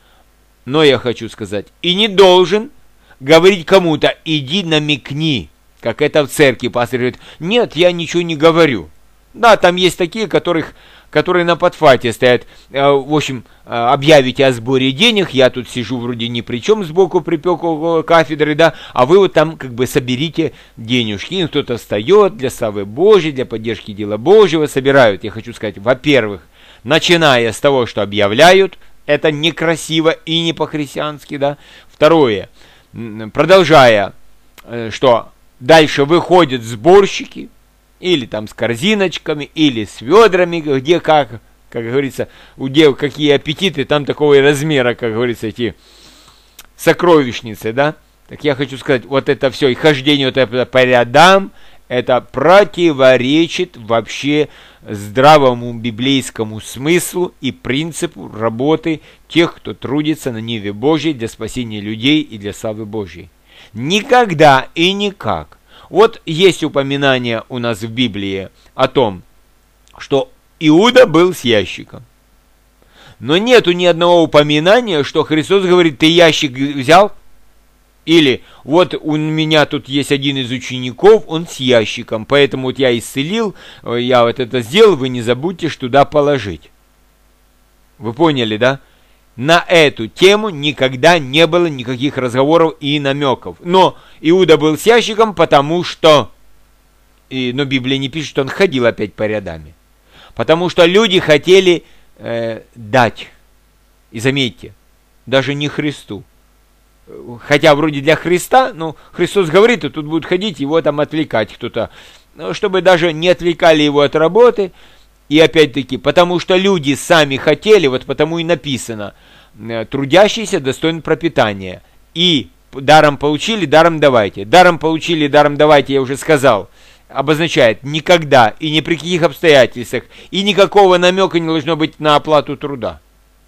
[SPEAKER 1] Но я хочу сказать, и не должен говорить кому-то: иди намекни, как это в церкви пастор говорит: нет, я ничего не говорю. Да, там есть такие, которых, которые на подфате стоят. В общем, объявите о сборе денег, я тут сижу вроде ни при чем, сбоку припек около кафедры, да, а вы вот там как бы соберите денежки. И кто-то встает для славы Божьей, для поддержки дела Божьего, собирают. Я хочу сказать, во-первых, начиная с того, что объявляют, это некрасиво и не по-христиански, да. Второе, продолжая, что дальше выходят сборщики, или там с корзиночками, или с ведрами, где как, как говорится, у дев какие аппетиты, там такого и размера, как говорится, эти сокровищницы, да. Так я хочу сказать, вот это все, и хождение вот это по рядам, это противоречит вообще здравому библейскому смыслу и принципу работы тех, кто трудится на ниве Божьей для спасения людей и для славы Божьей. Никогда и никак. Вот есть упоминание у нас в Библии о том, что Иуда был с ящиком. Но нету ни одного упоминания, что Христос говорит: ты ящик взял? Или вот у меня тут есть один из учеников, он с ящиком, поэтому вот я исцелил, я вот это сделал, вы не забудьте туда положить. Вы поняли, да? На эту тему никогда не было никаких разговоров и намеков. Но Иуда был с ящиком, потому что... И, но Библия не пишет, что он ходил опять по рядами. Потому что люди хотели э, дать. И заметьте, даже не Христу. Хотя вроде для Христа, ну, Христос говорит, и тут будут ходить, его там отвлекать кто-то. Ну, чтобы даже не отвлекали его от работы. И опять-таки, потому что люди сами хотели, вот потому и написано: трудящийся достоин пропитания. И даром получили, даром давайте. Даром получили, даром давайте, я уже сказал, обозначает никогда и ни при каких обстоятельствах, и никакого намека не должно быть на оплату труда.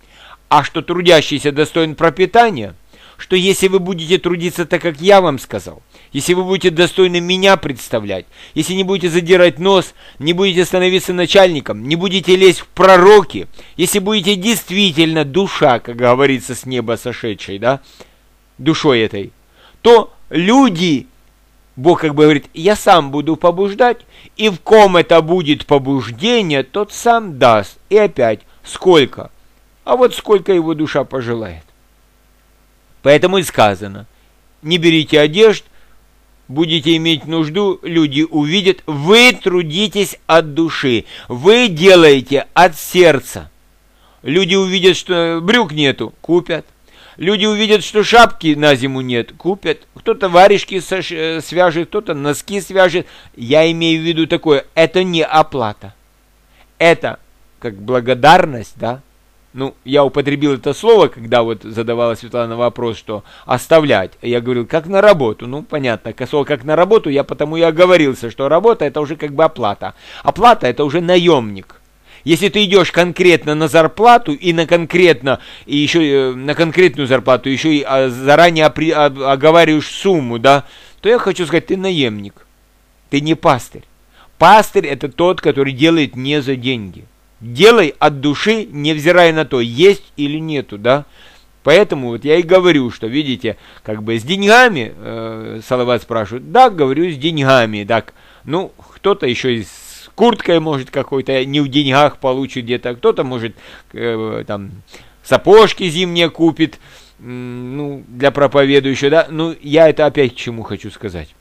[SPEAKER 1] А что трудящийся достоин пропитания, что если вы будете трудиться так, как я вам сказал, если вы будете достойны меня представлять, если не будете задирать нос, не будете становиться начальником, не будете лезть в пророки, если будете действительно душа, как говорится, с неба сошедшей, да, душой этой, то люди Бог как бы говорит, я сам буду побуждать, и в ком это будет побуждение, тот сам даст. И опять, сколько? А вот сколько его душа пожелает. Поэтому и сказано, не берите одежд, будете иметь нужду, люди увидят, вы трудитесь от души, вы делаете от сердца. Люди увидят, что брюк нету, купят. Люди увидят, что шапки на зиму нет, купят. Кто-то варежки свяжет, кто-то носки свяжет. Я имею в виду такое, это не оплата. Это как благодарность, да? Ну, я употребил это слово, когда вот задавала Светлана вопрос, что оставлять. Я говорил, как на работу. Ну, понятно, слово как на работу, я потому и оговорился, что работа это уже как бы оплата. Оплата это уже наемник. Если ты идешь конкретно на зарплату и на конкретно и еще на конкретную зарплату, еще и заранее оговариваешь сумму, да, то я хочу сказать, ты наемник, ты не пастырь. Пастырь это тот, который делает не за деньги. Делай от души, невзирая на то, есть или нету, да. Поэтому вот я и говорю, что, видите, как бы с деньгами, э, Салават спрашивает, да, говорю, с деньгами, так, ну, кто-то еще и с курткой, может, какой-то не в деньгах получит где-то, кто-то, может, э, там, сапожки зимние купит, э, ну, для проповедующего, да, ну, я это опять к чему хочу сказать.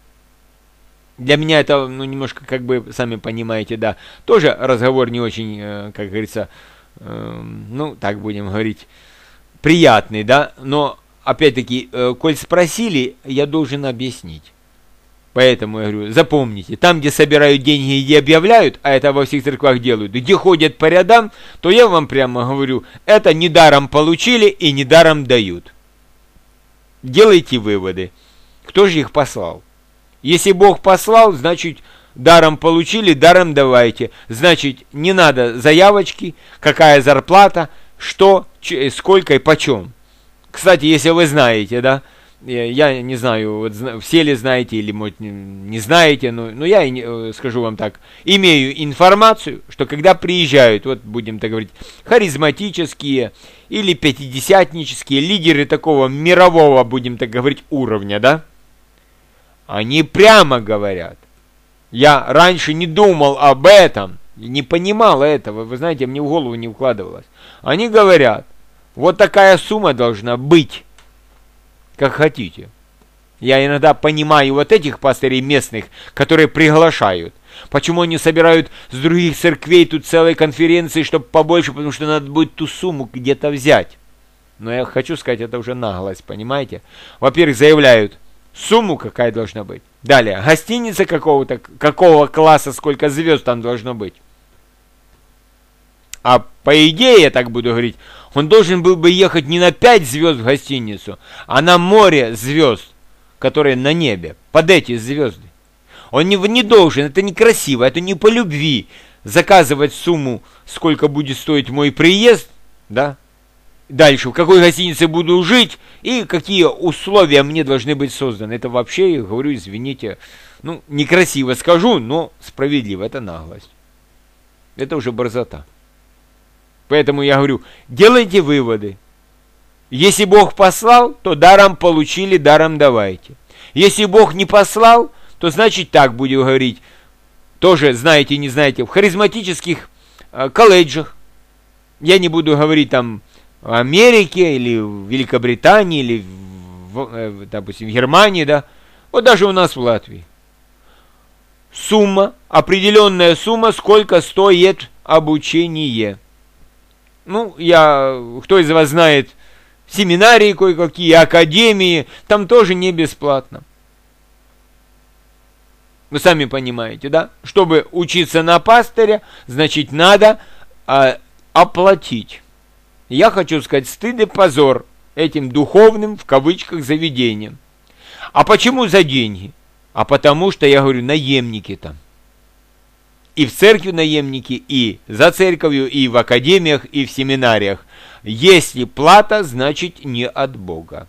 [SPEAKER 1] Для меня это, ну, немножко, как бы, сами понимаете, да, тоже разговор не очень, э, как говорится, э, ну, так будем говорить, приятный, да, но, опять-таки, э, коль спросили, я должен объяснить. Поэтому я говорю, запомните, там, где собирают деньги и где объявляют, а это во всех церквах делают, где ходят по рядам, то я вам прямо говорю, это недаром получили и недаром дают. Делайте выводы. Кто же их послал? Если Бог послал, значит, даром получили, даром давайте. Значит, не надо заявочки, какая зарплата, что, сколько и почем. Кстати, если вы знаете, да, я не знаю, вот, все ли знаете или, может, не знаете, но, но я скажу вам так, имею информацию, что когда приезжают, вот будем так говорить, харизматические или пятидесятнические лидеры такого мирового, будем так говорить, уровня, да, они прямо говорят, я раньше не думал об этом, не понимал этого, вы знаете, мне в голову не укладывалось. Они говорят, вот такая сумма должна быть, как хотите. Я иногда понимаю вот этих пастырей местных, которые приглашают. Почему они собирают с других церквей тут целые конференции, чтобы побольше, потому что надо будет ту сумму где-то взять. Но я хочу сказать, это уже наглость, понимаете? Во-первых, заявляют, сумму какая должна быть. Далее, гостиница какого-то, какого класса, сколько звезд там должно быть. А по идее, я так буду говорить, он должен был бы ехать не на пять звезд в гостиницу, а на море звезд, которые на небе, под эти звезды. Он не, не должен, это некрасиво, это не по любви, заказывать сумму, сколько будет стоить мой приезд, да, дальше, в какой гостинице буду жить и какие условия мне должны быть созданы. Это вообще, я говорю, извините, ну, некрасиво скажу, но справедливо, это наглость. Это уже борзота. Поэтому я говорю, делайте выводы. Если Бог послал, то даром получили, даром давайте. Если Бог не послал, то значит так будем говорить. Тоже знаете, не знаете, в харизматических э, колледжах, я не буду говорить там в Америке или в Великобритании или, в, э, допустим, в Германии, да, вот даже у нас в Латвии. Сумма, определенная сумма, сколько стоит обучение. Ну, я, кто из вас знает, семинарии кое-какие, академии, там тоже не бесплатно. Вы сами понимаете, да? Чтобы учиться на пастыря, значит, надо а, оплатить. Я хочу сказать, стыд и позор этим духовным, в кавычках, заведениям. А почему за деньги? А потому что, я говорю, наемники там. И в церкви наемники, и за церковью, и в академиях, и в семинариях. Если плата, значит не от Бога.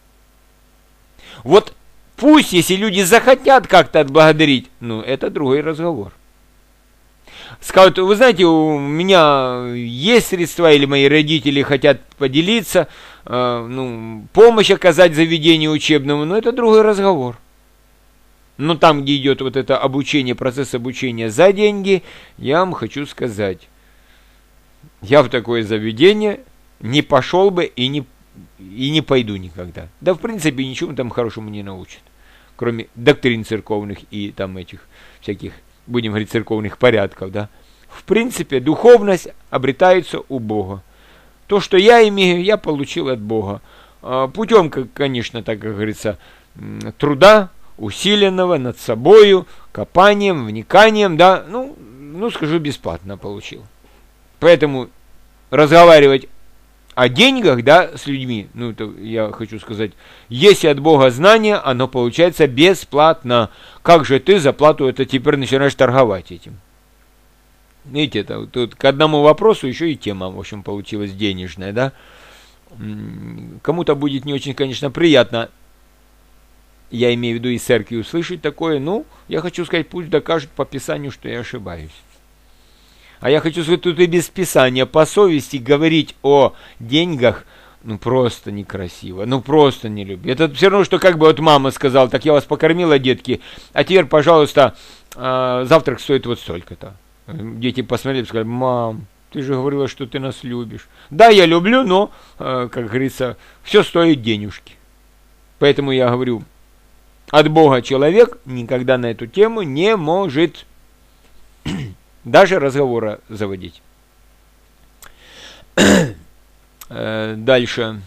[SPEAKER 1] Вот пусть, если люди захотят как-то отблагодарить, ну, это другой разговор. Скажут, вы знаете, у меня есть средства, или мои родители хотят поделиться, э, ну, помощь оказать заведению учебному, но это другой разговор. Но там, где идет вот это обучение, процесс обучения за деньги, я вам хочу сказать, я в такое заведение не пошел бы и не, и не пойду никогда. Да, в принципе, ничего там хорошему не научат, кроме доктрин церковных и там этих всяких, будем говорить, церковных порядков, да. В принципе, духовность обретается у Бога. То, что я имею, я получил от Бога. Путем, конечно, так как говорится, труда, усиленного над собою, копанием, вниканием, да, ну, ну, скажу, бесплатно получил. Поэтому разговаривать о деньгах, да, с людьми, ну, это я хочу сказать, если от Бога знание, оно получается бесплатно. Как же ты за плату это теперь начинаешь торговать этим? Видите, это, тут к одному вопросу еще и тема, в общем, получилась денежная, да. Кому-то будет не очень, конечно, приятно, я имею в виду из церкви, услышать такое, ну, я хочу сказать, пусть докажут по Писанию, что я ошибаюсь. А я хочу сказать, тут и без Писания, по совести говорить о деньгах, ну, просто некрасиво, ну, просто не люблю. Это все равно, что как бы вот мама сказала, так я вас покормила, детки, а теперь, пожалуйста, завтрак стоит вот столько-то. Дети посмотрели и сказали: мам, ты же говорила, что ты нас любишь. Да, я люблю, но, как говорится, все стоит денежки. Поэтому я говорю, от Бога человек никогда на эту тему не может даже разговора заводить. Дальше.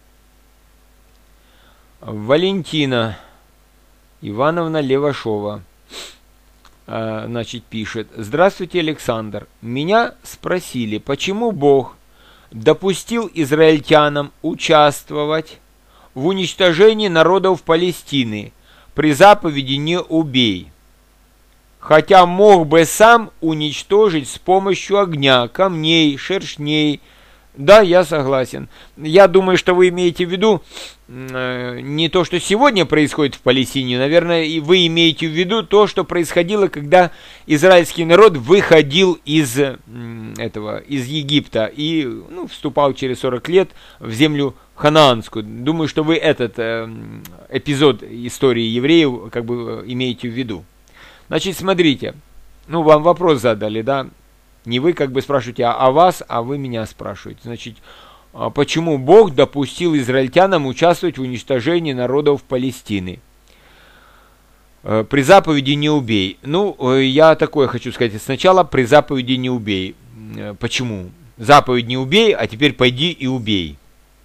[SPEAKER 1] Валентина Ивановна Левашова, значит, пишет: здравствуйте, Александр. Меня спросили, почему Бог допустил израильтянам участвовать в уничтожении народов Палестины при заповеди «не убей», хотя мог бы сам уничтожить с помощью огня, камней, шершней. Да, я согласен. Я думаю, что вы имеете в виду э, не то, что сегодня происходит в Палестине, наверное, и вы имеете в виду то, что происходило, когда израильский народ выходил из э, этого, из Египта и, ну, вступал через сорок лет в землю ханаанскую. Думаю, что вы этот э, эпизод истории евреев как бы имеете в виду. Значит, смотрите, ну, вам вопрос задали, да? Не вы как бы спрашиваете, а, а вас, а вы меня спрашиваете. Значит, почему Бог допустил израильтянам участвовать в уничтожении народов Палестины при заповеди «не убей»? Ну, я такое хочу сказать. Сначала при заповеди «не убей». Почему? Заповедь «не убей», а теперь пойди и убей.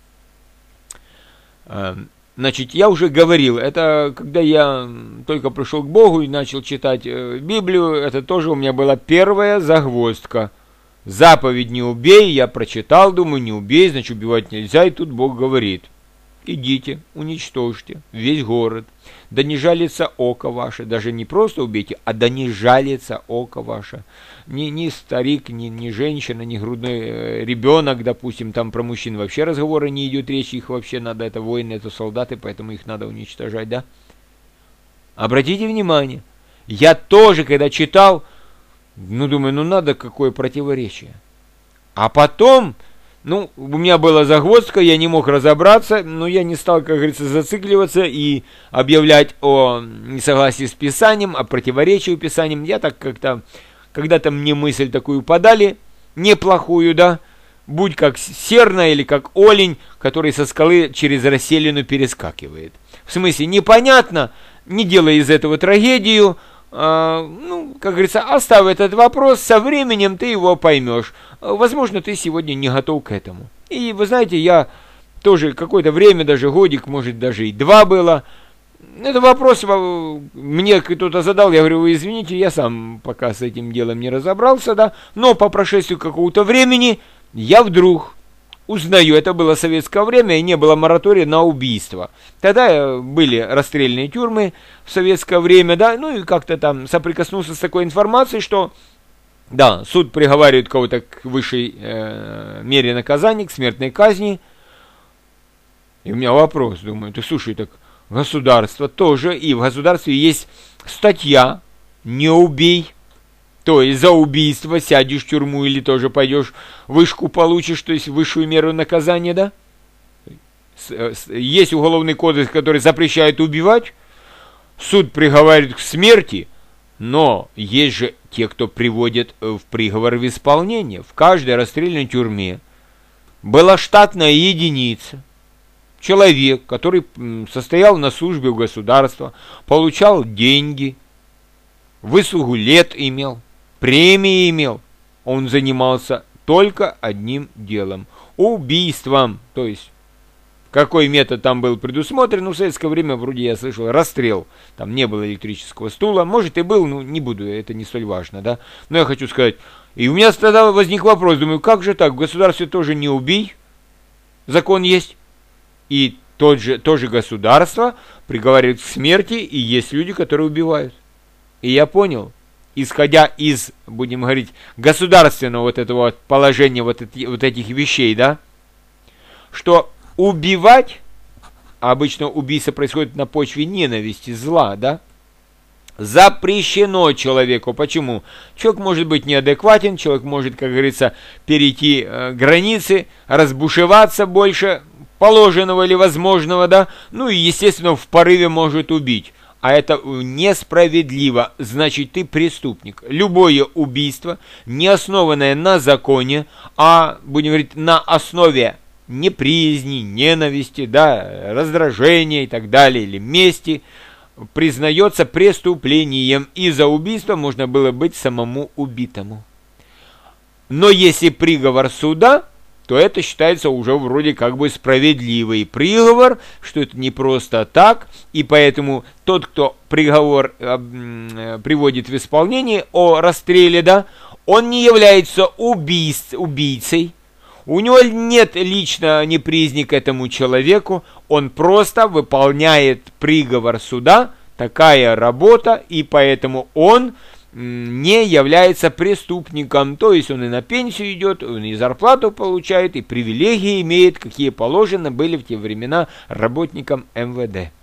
[SPEAKER 1] Значит, я уже говорил, это когда я только пришел к Богу и начал читать Библию, это тоже у меня была первая загвоздка. Заповедь «не убей», я прочитал, думаю, не убей, значит, убивать нельзя, и тут Бог говорит: идите, уничтожьте весь город, да не жалится око ваше, даже не просто убейте, а да не жалится око ваше. Ни, ни старик, ни, ни женщина, ни грудной э, ребенок, допустим, там про мужчин вообще разговора не идет, речь, их вообще надо, это воины, это солдаты, поэтому их надо уничтожать, да? Обратите внимание, я тоже, когда читал, ну, думаю, ну, надо, какое противоречие. А потом, ну, у меня была загвоздка, я не мог разобраться, но я не стал, как говорится, зацикливаться и объявлять о несогласии с Писанием, о противоречии Писанием. Я так как-то... Когда-то мне мысль такую подали, неплохую, да, будь как серна или как олень, который со скалы через расселину перескакивает. В смысле, непонятно, не делай из этого трагедию, а, ну, как говорится, оставь этот вопрос, со временем ты его поймешь. Возможно, ты сегодня не готов к этому. И вы знаете, я тоже какое-то время, даже годик, может, даже и два было, это вопрос мне кто-то задал, я говорю: вы извините, я сам пока с этим делом не разобрался, да, но по прошествию какого-то времени я вдруг узнаю, это было советское время, и не было моратория на убийство. Тогда были расстрельные тюрьмы в советское время, да, ну и как-то там соприкоснулся с такой информацией, что, да, суд приговаривает кого-то к высшей э, мере наказания, к смертной казни. И у меня вопрос, думаю, ты слушай, так... Государство тоже, и в государстве есть статья «не убей», то есть за убийство сядешь в тюрьму или тоже пойдешь вышку получишь, то есть высшую меру наказания, да? Есть уголовный кодекс, который запрещает убивать, суд приговаривает к смерти, но есть же те, кто приводит в приговор в исполнение. В каждой расстрельной тюрьме была штатная единица, человек, который состоял на службе у государства, получал деньги, выслугу лет имел, премии имел. Он занимался только одним делом – убийством. То есть, какой метод там был предусмотрен? Ну, в советское время, вроде я слышал, расстрел. Там не было электрического стула. Может и был, ну, не буду, это не столь важно, да. Но я хочу сказать, и у меня тогда возник вопрос, думаю, как же так, в государстве тоже не убий, закон есть. И тот же, то же государство приговаривает к смерти, и есть люди, которые убивают. И я понял, исходя из, будем говорить, государственного вот этого вот положения, вот, эти, вот этих вещей, да, что убивать, а обычно убийство происходит на почве ненависти, зла, да, запрещено человеку. Почему? Человек может быть неадекватен, человек может, как говорится, перейти э, границы, разбушеваться больше положенного или возможного, да, ну и, естественно, в порыве может убить. А это несправедливо, значит, ты преступник. Любое убийство, не основанное на законе, а, будем говорить, на основе неприязни, ненависти, да, раздражения и так далее, или мести, признается преступлением, и за убийство можно было быть самому убитому. Но если приговор суда, то это считается уже вроде как бы справедливый приговор, что это не просто так, и поэтому тот, кто приговор э, приводит в исполнение о расстреле, да, он не является убийц, убийцей, у него нет лично неприязни к этому человеку, он просто выполняет приговор суда, такая работа, и поэтому он не является преступником, то есть он и на пенсию идет, он и зарплату получает, и привилегии имеет, какие положено были в те времена работникам эм вэ дэ.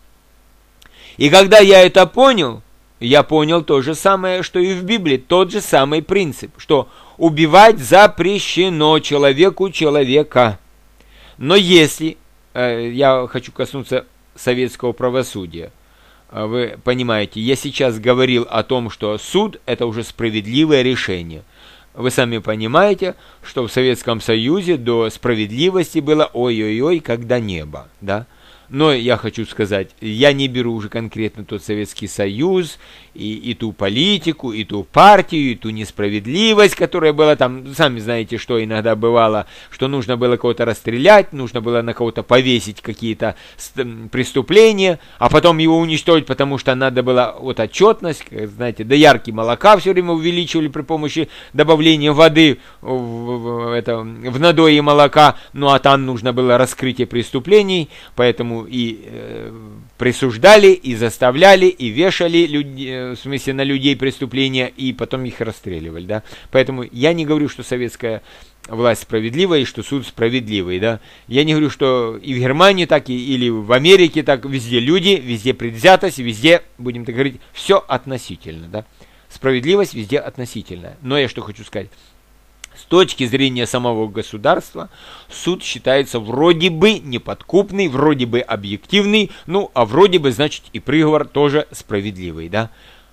[SPEAKER 1] И когда я это понял, я понял то же самое, что и в Библии, тот же самый принцип, что убивать запрещено человеку человека. Но если, э, я хочу коснуться советского правосудия, вы понимаете, я сейчас говорил о том, что суд – это уже справедливое решение. Вы сами понимаете, что в Советском Союзе до справедливости было ой-ой-ой, когда небо, да? Но я хочу сказать, я не беру уже конкретно тот Советский Союз, и, и ту политику, и ту партию, и ту несправедливость, которая была там, сами знаете, что иногда бывало, что нужно было кого-то расстрелять, нужно было на кого-то повесить какие-то преступления, а потом его уничтожить, потому что надо было вот отчетность, знаете, доярки молока все время увеличивали при помощи добавления воды в, в, это, в надое молока, ну а там нужно было раскрытие преступлений, поэтому и э, присуждали, и заставляли, и вешали люди, э, в смысле на людей преступления, и потом их расстреливали, да. Поэтому я не говорю, что советская власть справедливая, и что суд справедливый, да. Я не говорю, что и в Германии так, и, или в Америке так, везде люди, везде предвзятость, везде, будем так говорить, все относительно, да. Справедливость везде относительная. Но я что хочу сказать. С точки зрения самого государства, суд считается вроде бы неподкупный, вроде бы объективный, ну, а вроде бы, значит, и приговор тоже справедливый, да.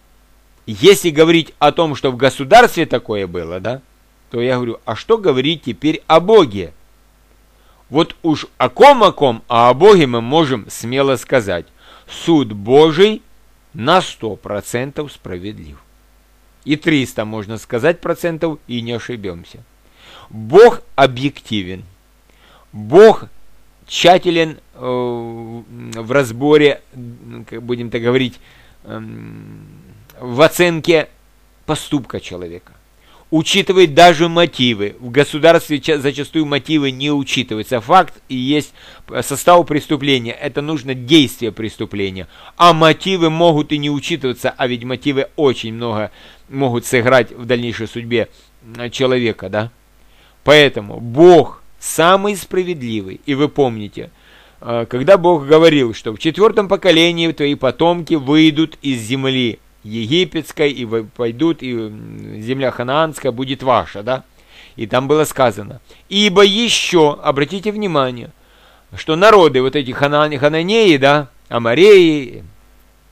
[SPEAKER 1] Если говорить о том, что в государстве такое было, да, то я говорю, а что говорить теперь о Боге? Вот уж о ком о ком, а о Боге мы можем смело сказать. Суд Божий на сто процентов справедлив. И триста, можно сказать, процентов, и не ошибемся. Бог объективен. Бог тщателен э, в разборе, будем так говорить, э, в оценке поступка человека. Учитывает даже мотивы. В государстве зачастую мотивы не учитываются. Факт и есть состав преступления. Это нужно действие преступления. А мотивы могут и не учитываться, а ведь мотивы очень много могут сыграть в дальнейшей судьбе человека, да? Поэтому Бог самый справедливый. И вы помните, когда Бог говорил, что в четвертом поколении твои потомки выйдут из земли египетской, и пойдут, и земля ханаанская будет ваша, да? И там было сказано, ибо еще, обратите внимание, что народы, вот эти хана, хананеи, да, амореи,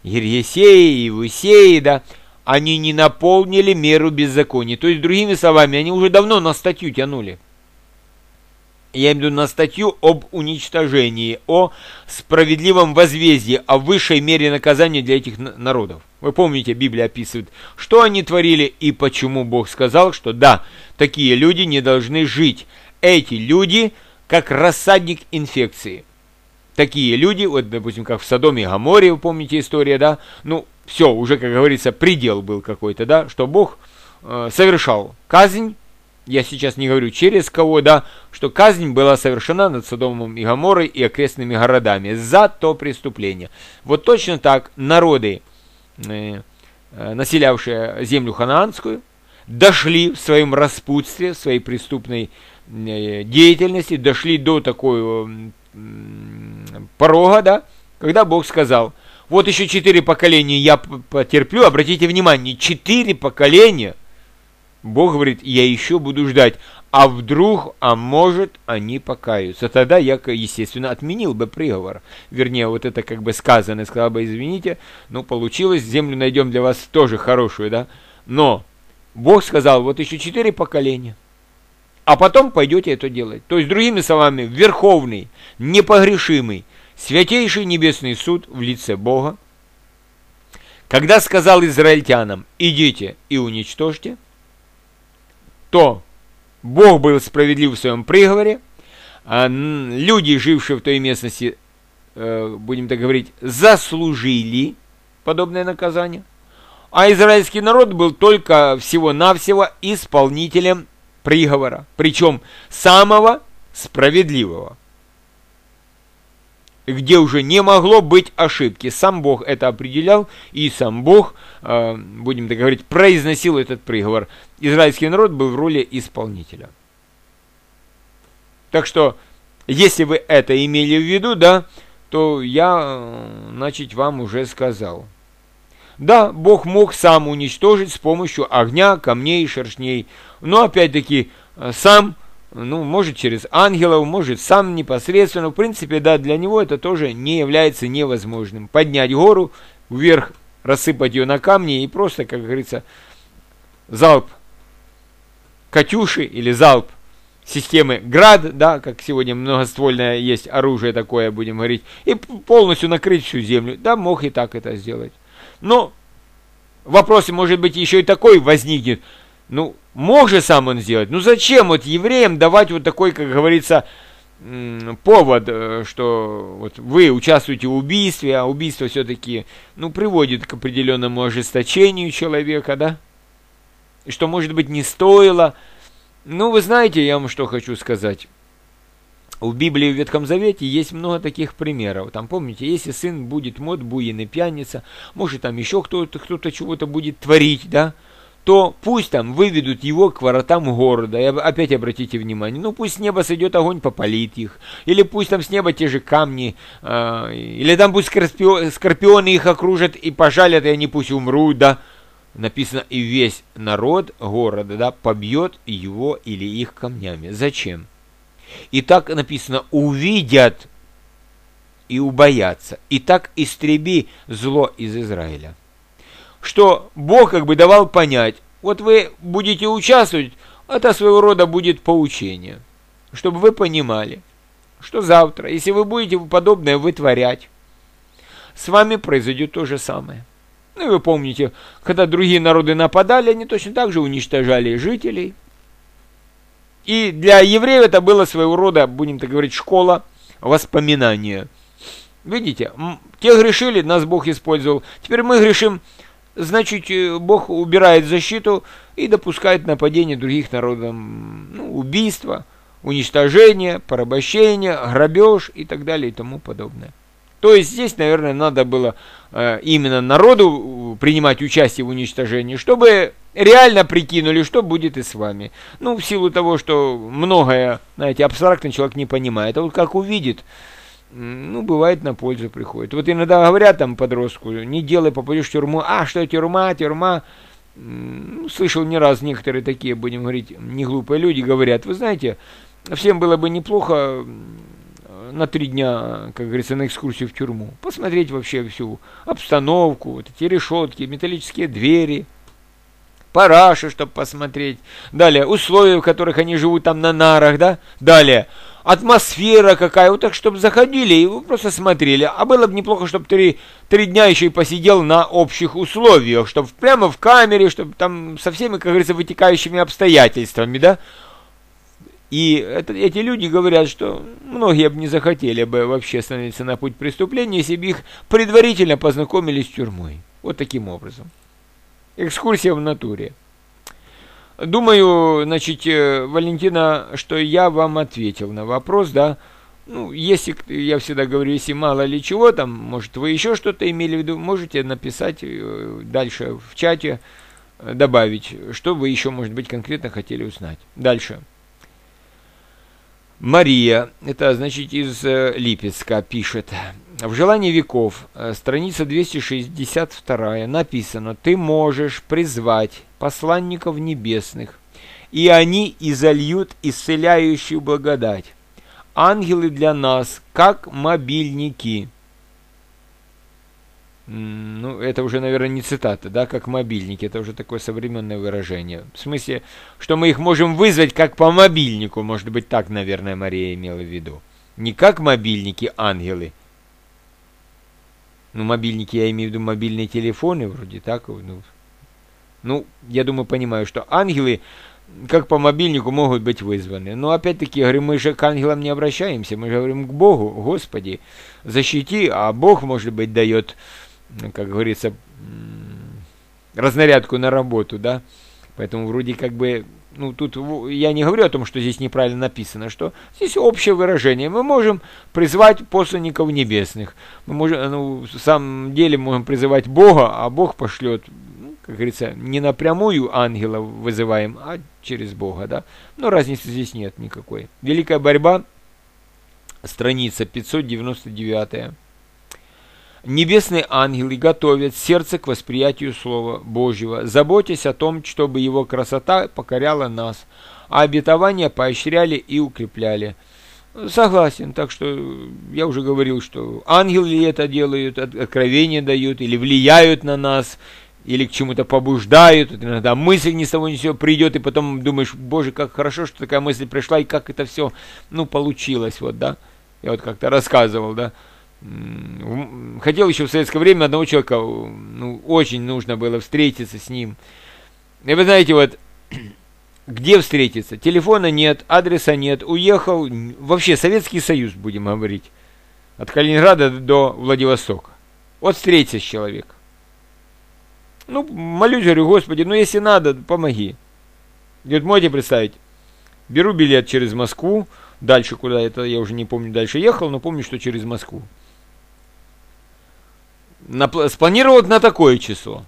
[SPEAKER 1] Гирьесеи, Иевусеи, да, они не наполнили меру беззакония. То есть, другими словами, они уже давно на статью тянули. Я имею в виду на статью об уничтожении, о справедливом возмездии, о высшей мере наказания для этих народов. Вы помните, Библия описывает, что они творили и почему Бог сказал, что да, такие люди не должны жить. Эти люди как рассадник инфекции. Такие люди, вот, допустим, как в Содоме и Гоморе, вы помните история, да, ну, все, уже, как говорится, предел был какой-то, да, что Бог э, совершал казнь. Я сейчас не говорю через кого, да, что казнь была совершена над Содомом и Гоморрой и окрестными городами за то преступление. Вот точно так народы, э, э, населявшие землю ханаанскую, дошли в своем распутстве, в своей преступной э, деятельности, дошли до такого э, порога, да, когда Бог сказал, вот еще четыре поколения я потерплю, обратите внимание, четыре поколения. Бог говорит, я еще буду ждать, а вдруг, а может, они покаются. Тогда я, естественно, отменил бы приговор. Вернее, вот это как бы сказано, сказал бы, извините, ну, получилось, землю найдем для вас тоже хорошую, да. Но Бог сказал, вот еще четыре поколения, а потом пойдете это делать. То есть, другими словами, верховный, непогрешимый, святейший небесный суд в лице Бога, когда сказал израильтянам, идите и уничтожьте, то Бог был справедлив в своем приговоре, а люди, жившие в той местности, будем так говорить, заслужили подобное наказание, а израильский народ был только всего-навсего исполнителем приговора, причем самого справедливого, где уже не могло быть ошибки. Сам Бог это определял, и сам Бог, э, будем так говорить, произносил этот приговор. Израильский народ был в роли исполнителя. Так что, если вы это имели в виду, да, то я, значит, вам уже сказал. Да, Бог мог сам уничтожить с помощью огня, камней, шершней, но опять-таки сам, ну, может через ангелов, может сам непосредственно. В принципе, да, для него это тоже не является невозможным. Поднять гору вверх, рассыпать ее на камни и просто, как говорится, залп Катюши или залп системы Град, да, как сегодня многоствольное есть оружие такое, будем говорить, и полностью накрыть всю землю. Да, мог и так это сделать. Но вопрос, может быть, еще и такой возникнет. Ну, мог же сам он сделать. Ну, зачем вот евреям давать вот такой, как говорится, повод, что вот вы участвуете в убийстве, а убийство все-таки, ну, приводит к определенному ожесточению человека, да? И что, может быть, не стоило. Ну, вы знаете, я вам что хочу сказать. В Библии в Ветхом Завете есть много таких примеров. Там, помните, если сын будет мод, буин и пьяница, может, там еще кто-то, кто-то чего-то будет творить, да, то пусть там выведут его к воротам города. И опять обратите внимание, ну пусть с неба сойдет огонь, попалит их. Или пусть там с неба те же камни, э, или там пусть скорпио, скорпионы их окружат и пожалят, и они пусть умрут, да. Написано, и весь народ города, да, побьет его или их камнями. Зачем? И так написано, увидят и убоятся. И так истреби зло из Израиля. Что Бог как бы давал понять, вот вы будете участвовать, это своего рода будет поучение. Чтобы вы понимали, что завтра, если вы будете подобное вытворять, с вами произойдет то же самое. Ну и вы помните, когда другие народы нападали, они точно так же уничтожали жителей. И для евреев это было своего рода, будем так говорить, школа воспоминания. Видите, те грешили, нас Бог использовал. Теперь мы грешим, значит, Бог убирает защиту и допускает нападение других народов. Ну, убийство, уничтожение, порабощение, грабеж и так далее и тому подобное. То есть здесь, наверное, надо было э, именно народу принимать участие в уничтожении, чтобы реально прикинули, что будет и с вами. Ну, в силу того, что многое, знаете, абстрактный человек не понимает. А вот как увидит, ну, бывает, на пользу приходит. Вот иногда говорят там подростку, не делай, попадешь в тюрьму. А, что тюрьма, тюрьма. Ну, слышал не раз некоторые такие, будем говорить, неглупые люди говорят. Вы знаете, всем было бы неплохо на три дня, как говорится, на экскурсию в тюрьму. Посмотреть вообще всю обстановку, вот эти решетки, металлические двери, параши, чтобы посмотреть. Далее, условия, в которых они живут там на нарах, да. Далее, атмосфера какая, вот так, чтобы заходили и просто смотрели. А было бы неплохо, чтобы три, три дня еще и посидел на общих условиях, чтобы прямо в камере, чтобы там со всеми, как говорится, вытекающими обстоятельствами, да. И это, эти люди говорят, что многие бы не захотели бы вообще становиться на путь преступления, если бы их предварительно познакомились с тюрьмой. Вот таким образом. Экскурсия в натуре. Думаю, значит, Валентина, что я вам ответил на вопрос, да. Ну, если, я всегда говорю, если мало ли чего, там, может, вы еще что-то имели в виду, можете написать дальше в чате, добавить, что вы еще, может быть, конкретно хотели узнать. Дальше. Мария, это, значит, из э, Липецка, пишет. В «Желании веков», э, страница двести шестьдесят два, написано: «Ты можешь призвать посланников небесных, и они изольют исцеляющую благодать. Ангелы для нас, как мобильники». Ну, это уже, наверное, не цитата, да, как мобильники, это уже такое современное выражение. В смысле, что мы их можем вызвать как по мобильнику, может быть, так, наверное, Мария имела в виду. Не как мобильники, ангелы. Ну, мобильники, я имею в виду мобильные телефоны, вроде так. Ну, ну я думаю, понимаю, что ангелы, как по мобильнику, могут быть вызваны. Но, опять-таки, я говорю, мы же к ангелам не обращаемся, мы же говорим к Богу: Господи, защити, а Бог, может быть, дает, как говорится, разнарядку на работу, да. Поэтому вроде как бы, ну, тут я не говорю о том, что здесь неправильно написано, что здесь общее выражение. Мы можем призвать посланников небесных. Мы можем, ну, в самом деле можем призывать Бога, а Бог пошлет, ну, как говорится, не напрямую ангелов вызываем, а через Бога, да. Но разницы здесь нет никакой. Великая борьба, страница пятьсот девяносто девять. Небесные ангелы готовят сердце к восприятию Слова Божьего, заботясь о том, чтобы его красота покоряла нас, а обетования поощряли и укрепляли. Согласен, так что я уже говорил, что ангелы это делают, откровения дают или влияют на нас, или к чему-то побуждают. Иногда мысль ни с того ни с сего придет, и потом думаешь: Боже, как хорошо, что такая мысль пришла, и как это все, ну, получилось, вот, да. Я вот как-то рассказывал, да. Хотел еще в советское время одного человека, ну, очень нужно было встретиться с ним. И вы знаете, вот, где встретиться? Телефона нет, адреса нет, уехал, вообще Советский Союз, будем говорить, от Калининграда до Владивостока. Вот встретиться с человеком. Ну, молюсь, говорю: Господи, ну, если надо, помоги. Говорит: можете представить? Беру билет через Москву, дальше куда это, я уже не помню, дальше ехал, но помню, что через Москву. Напл- спланировал на такое число.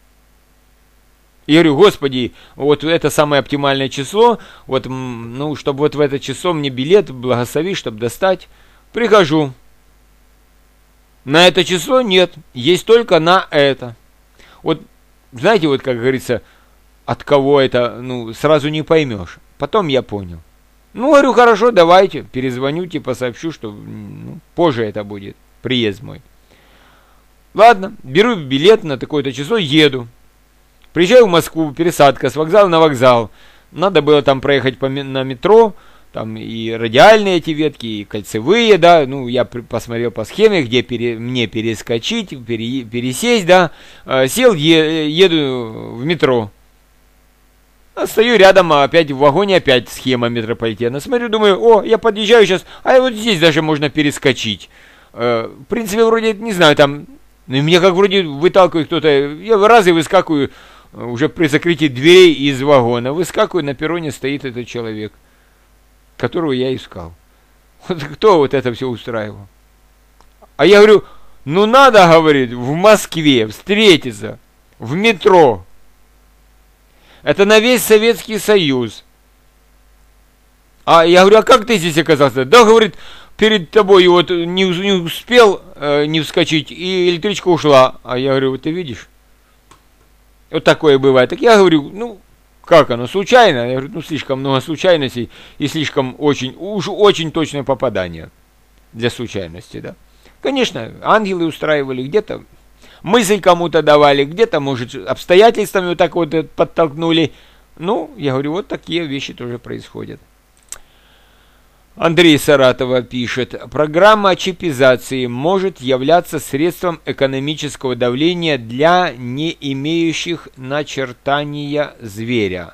[SPEAKER 1] И говорю: Господи, вот это самое оптимальное число, вот, ну, чтобы вот в это число мне билет благослови, чтобы достать. Прихожу. На это число нет, есть только на это. Вот, знаете, вот, как говорится, от кого это, ну, сразу не поймешь. Потом я понял. Ну, говорю: хорошо, давайте, перезвоню, типа сообщу, что, ну, позже это будет, приезд мой. Ладно, беру билет на такое-то число, еду. Приезжаю в Москву, пересадка с вокзала на вокзал. Надо было там проехать по, на метро, там и радиальные эти ветки, и кольцевые, да. Ну, я посмотрел по схеме, где пере, мне перескочить, пере, пересесть, да. Сел, е, еду в метро. Стою рядом, опять в вагоне, опять схема метрополитена. Смотрю, думаю: о, я подъезжаю сейчас, а вот здесь даже можно перескочить. В принципе, вроде, не знаю, там... Ну, и мне как вроде выталкивает кто-то, я раз и выскакиваю уже при закрытии дверей из вагона. Выскакиваю, на перроне стоит этот человек, которого я искал. Вот кто вот это все устраивал? А я говорю: ну надо, говорит, в Москве встретиться, в метро. Это на весь Советский Союз. А я говорю: а как ты здесь оказался? Да, говорит, перед тобой вот не, не успел э, не вскочить, и электричка ушла. А я говорю: вот ты видишь? Вот такое бывает. Так я говорю: ну, как оно, случайно? Я говорю: ну, слишком много случайностей и слишком очень, уж очень точное попадание. для случайности, да. Конечно, ангелы устраивали, где-то мысль кому-то давали, где-то, может, обстоятельствами вот так вот подтолкнули. Ну, я говорю, вот такие вещи тоже происходят. Андрей Саратова пишет, программа чипизации может являться средством экономического давления для не имеющих начертания зверя.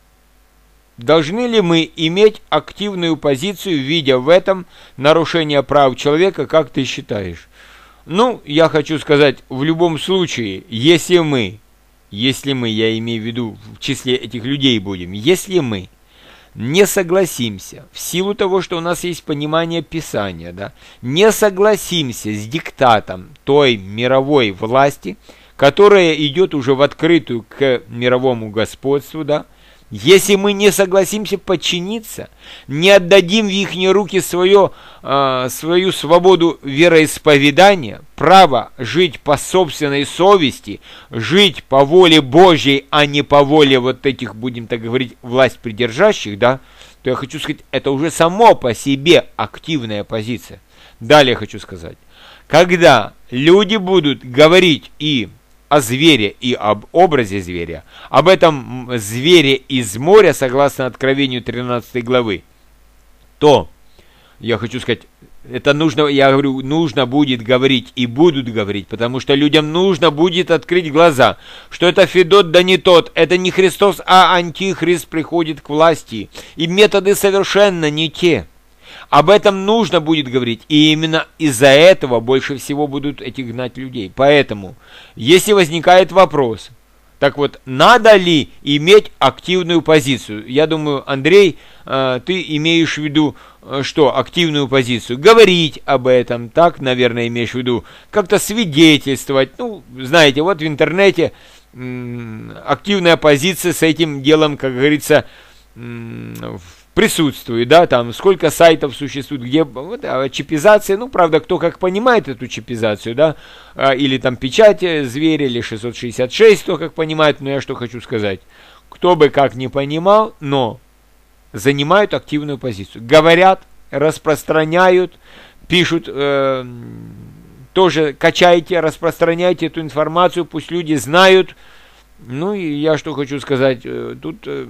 [SPEAKER 1] Должны ли мы иметь активную позицию, видя в этом нарушение прав человека, как ты считаешь? Ну, я хочу сказать, в любом случае, если мы, если мы, я имею в виду, в числе этих людей будем, если мы не согласимся, в силу того, что у нас есть понимание Писания, да, не согласимся с диктатом той мировой власти, которая идет уже в открытую к мировому господству, да, если мы не согласимся подчиниться, не отдадим в их руки свое, э, свою свободу вероисповедания, право жить по собственной совести, жить по воле Божьей, а не по воле вот этих, будем так говорить, власть придержащих, да, то я хочу сказать, это уже само по себе активная позиция. Далее хочу сказать, когда люди будут говорить и о звере и об образе зверя, об этом звере из моря, согласно Откровению тринадцатой главы, то, я хочу сказать, это нужно, я говорю, нужно будет говорить и будут говорить, потому что людям нужно будет открыть глаза, что это Федот да не тот, это не Христос, а Антихрист приходит к власти, и методы совершенно не те. Об этом нужно будет говорить, и именно из-за этого больше всего будут эти гнать людей. Поэтому, если возникает вопрос, так вот, надо ли иметь активную позицию? Я думаю, Андрей, ты имеешь в виду, что активную позицию? Говорить об этом, так, наверное, имеешь в виду, как-то свидетельствовать. Ну, знаете, вот в интернете активная позиция с этим делом, как говорится, в присутствует, да, там сколько сайтов существует, где вот, а, чипизация, ну, правда, кто как понимает эту чипизацию, да, а, или там печать зверя, или шестьсот шестьдесят шесть, кто как понимает, но я что хочу сказать, кто бы как не понимал, но занимают активную позицию, говорят, распространяют, пишут, э, тоже качайте, распространяйте эту информацию, пусть люди знают, ну, и я что хочу сказать, э, тут... Э,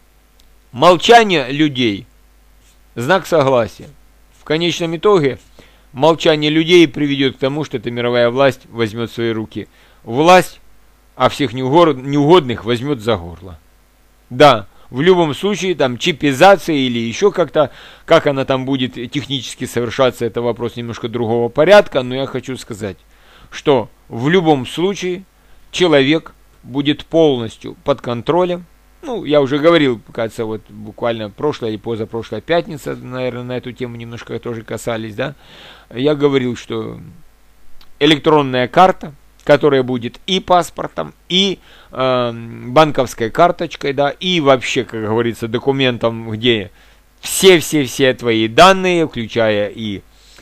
[SPEAKER 1] Молчание людей – знак согласия. В конечном итоге молчание людей приведет к тому, что эта мировая власть возьмет в свои руки власть, а всех неугодных возьмет за горло. Да, в любом случае, там чипизация или еще как-то, как она там будет технически совершаться, это вопрос немножко другого порядка, но я хочу сказать, что в любом случае человек будет полностью под контролем. Ну, я уже говорил, кажется, вот буквально прошлая или позапрошлая пятница, наверное, на эту тему немножко тоже касались, да. Я говорил, что электронная карта, которая будет и паспортом, и э, банковской карточкой, да, и вообще, как говорится, документом, где все-все-все твои данные, включая и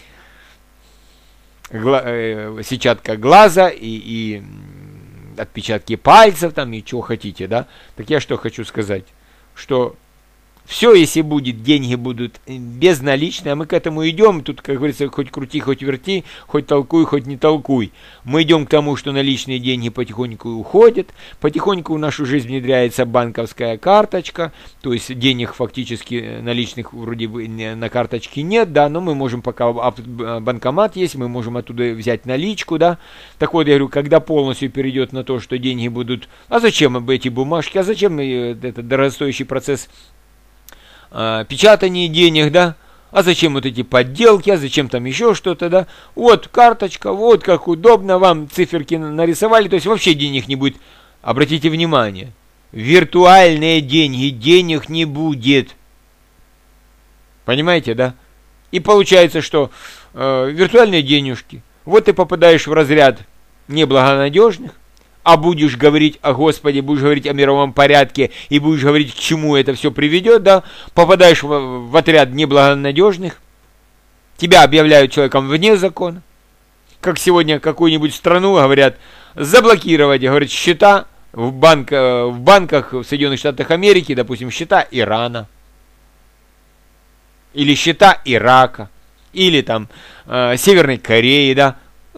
[SPEAKER 1] гла- э, сетчатка глаза, и... и отпечатки пальцев там и чего хотите, да. Так я что хочу сказать, что все, если будет, деньги будут безналичные, а мы к этому идем, тут, как говорится, хоть крути, хоть верти, хоть толкуй, хоть не толкуй. Мы идем к тому, что наличные деньги потихоньку уходят, потихоньку в нашу жизнь внедряется банковская карточка, то есть денег фактически наличных вроде бы на карточке нет, да, но мы можем, пока банкомат есть, мы можем оттуда взять наличку, да. Так вот, я говорю, когда полностью перейдет на то, что деньги будут, а зачем эти бумажки, а зачем этот дорогостоящий процесс печатание денег, да, а зачем вот эти подделки, а зачем там еще что-то, да, вот карточка, вот как удобно, вам циферки нарисовали, то есть вообще денег не будет. Обратите внимание, виртуальные деньги, денег не будет, понимаете, да, и получается, что э, виртуальные денежки, вот ты попадаешь в разряд неблагонадежных, а будешь говорить о Господе, будешь говорить о мировом порядке и будешь говорить, к чему это все приведет, да, попадаешь в, в отряд неблагонадежных, тебя объявляют человеком вне закона, как сегодня какую-нибудь страну, говорят, заблокировать, говорят, счета в, банк, в банках в Соединенных Штатах Америки, допустим, счета Ирана, или счета Ирака, или там э, Северной Кореи, да.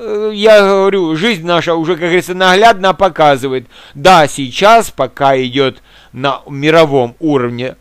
[SPEAKER 1] Я говорю, жизнь наша уже, как говорится, наглядно показывает. Да, сейчас, пока идет на мировом уровне,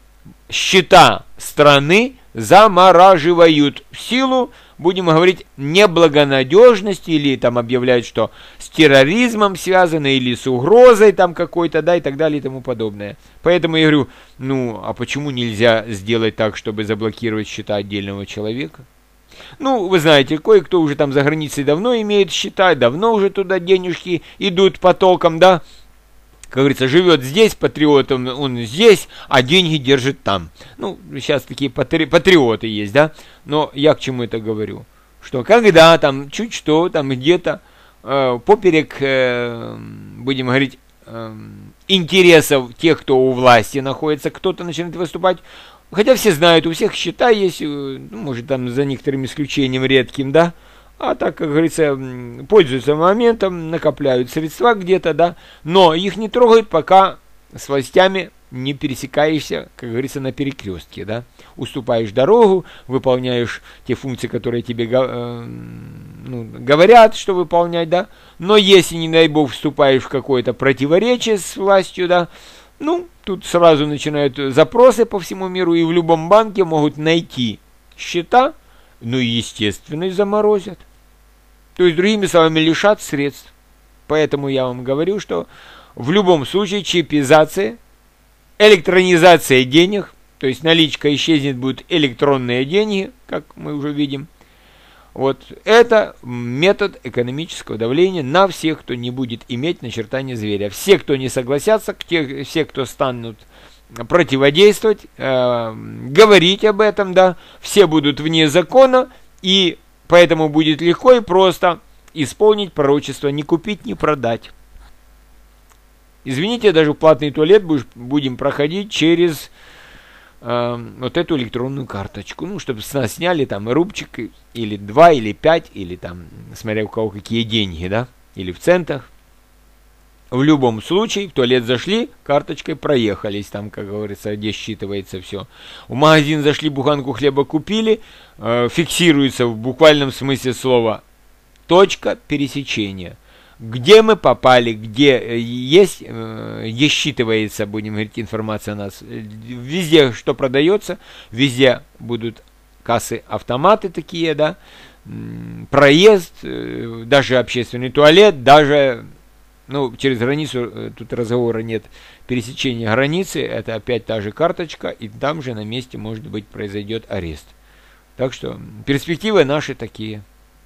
[SPEAKER 1] счета страны замораживают в силу, будем говорить, неблагонадежности, или там объявляют, что с терроризмом связано, или с угрозой там какой-то, да, и так далее, и тому подобное. Поэтому я говорю, ну, а почему нельзя сделать так, чтобы заблокировать счета отдельного человека? Ну, вы знаете, кое-кто уже там за границей давно имеет счета, давно уже туда денежки идут потоком, да. Как говорится, живет здесь, патриотом он здесь, а деньги держит там. Ну, сейчас такие патри патриоты есть, да. Но я к чему это говорю? Что когда там чуть что, там где-то э, поперек, э, будем говорить, э, интересов тех, кто у власти находится, кто-то начинает выступать. Хотя все знают, у всех счета есть, ну, может, там за некоторым исключением редким, да, а так, как говорится, пользуются моментом, накопляют средства где-то, да, но их не трогают, пока с властями не пересекаешься, как говорится, на перекрестке, да, уступаешь дорогу, выполняешь те функции, которые тебе э, ну, говорят, что выполнять, да, но если, не дай бог, вступаешь в какое-то противоречие с властью, да, ну, тут сразу начинают запросы по всему миру, и в любом банке могут найти счета, ну и, естественно, и заморозят. То есть, другими словами, лишат средств. Поэтому я вам говорю, что в любом случае чипизация, электронизация денег, то есть наличка исчезнет, будут электронные деньги, как мы уже видим. Вот это метод экономического давления на всех, кто не будет иметь начертания зверя. Все, кто не согласятся, те, все, кто станут противодействовать, э, говорить об этом, да, все будут вне закона, и поэтому будет легко и просто исполнить пророчество, не купить, не продать. Извините, даже в платный туалет будем проходить через э, вот эту электронную карточку, ну, чтобы с нас сняли там рубчик, или два, или пять, или там, смотря у кого какие деньги, да, или в центах. В любом случае, в туалет зашли, карточкой проехались, там, как говорится, где считывается все. В магазин зашли, буханку хлеба купили, э, фиксируется в буквальном смысле слова точка пересечения. Где мы попали, где есть, э, где считывается, будем говорить, информация о нас. Везде, что продается, везде будут кассы-автоматы такие, да, проезд, э, даже общественный туалет, даже... Ну, через границу тут разговора нет, пересечения границы, это опять та же карточка, и там же на месте, может быть, произойдет арест. Так что перспективы наши такие.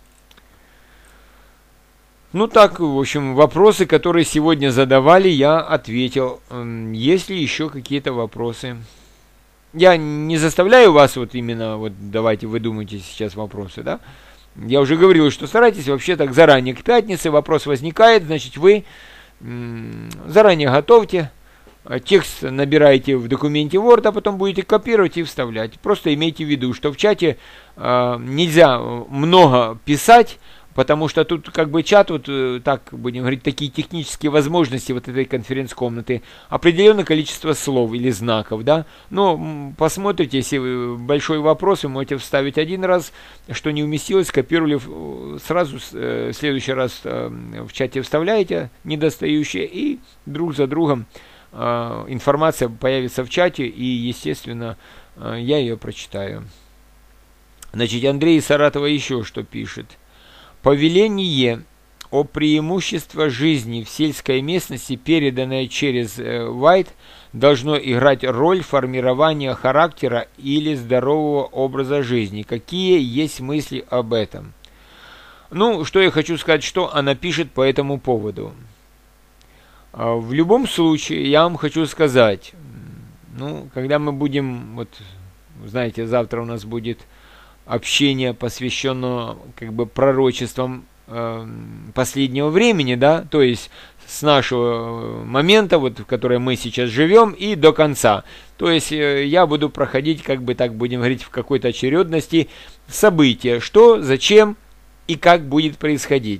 [SPEAKER 1] Ну так, в общем, вопросы, которые сегодня задавали, я ответил. Есть ли еще какие-то вопросы? Я не заставляю вас вот именно, вот давайте вы думаете сейчас вопросы, да? Я уже говорил, что старайтесь вообще так заранее к пятнице, вопрос возникает, значит вы заранее готовьте, текст набираете в документе Word, а потом будете копировать и вставлять. Просто имейте в виду, что в чате э, нельзя много писать, потому что тут как бы чат, вот так будем говорить, такие технические возможности вот этой конференц-комнаты, определенное количество слов или знаков, да, но посмотрите, если вы большой вопрос, вы можете вставить один раз, что не уместилось, скопировали, сразу в следующий раз в чате вставляете недостающее, и друг за другом информация появится в чате, и, естественно, я ее прочитаю. Значит, Андрей из Саратова еще что пишет. Повеление о преимуществе жизни в сельской местности, переданное через Уайт, должно играть роль формирования характера или здорового образа жизни. Какие есть мысли об этом? Ну, что я хочу сказать, что она пишет по этому поводу. В любом случае, я вам хочу сказать, ну, когда мы будем, вот, знаете, завтра у нас будет общение, посвященное как бы пророчествам э, последнего времени, да, то есть с нашего момента, вот в котором мы сейчас живем, и до конца. То есть э, я буду проходить, как бы так будем говорить, в какой-то очередности события, что, зачем и как будет происходить.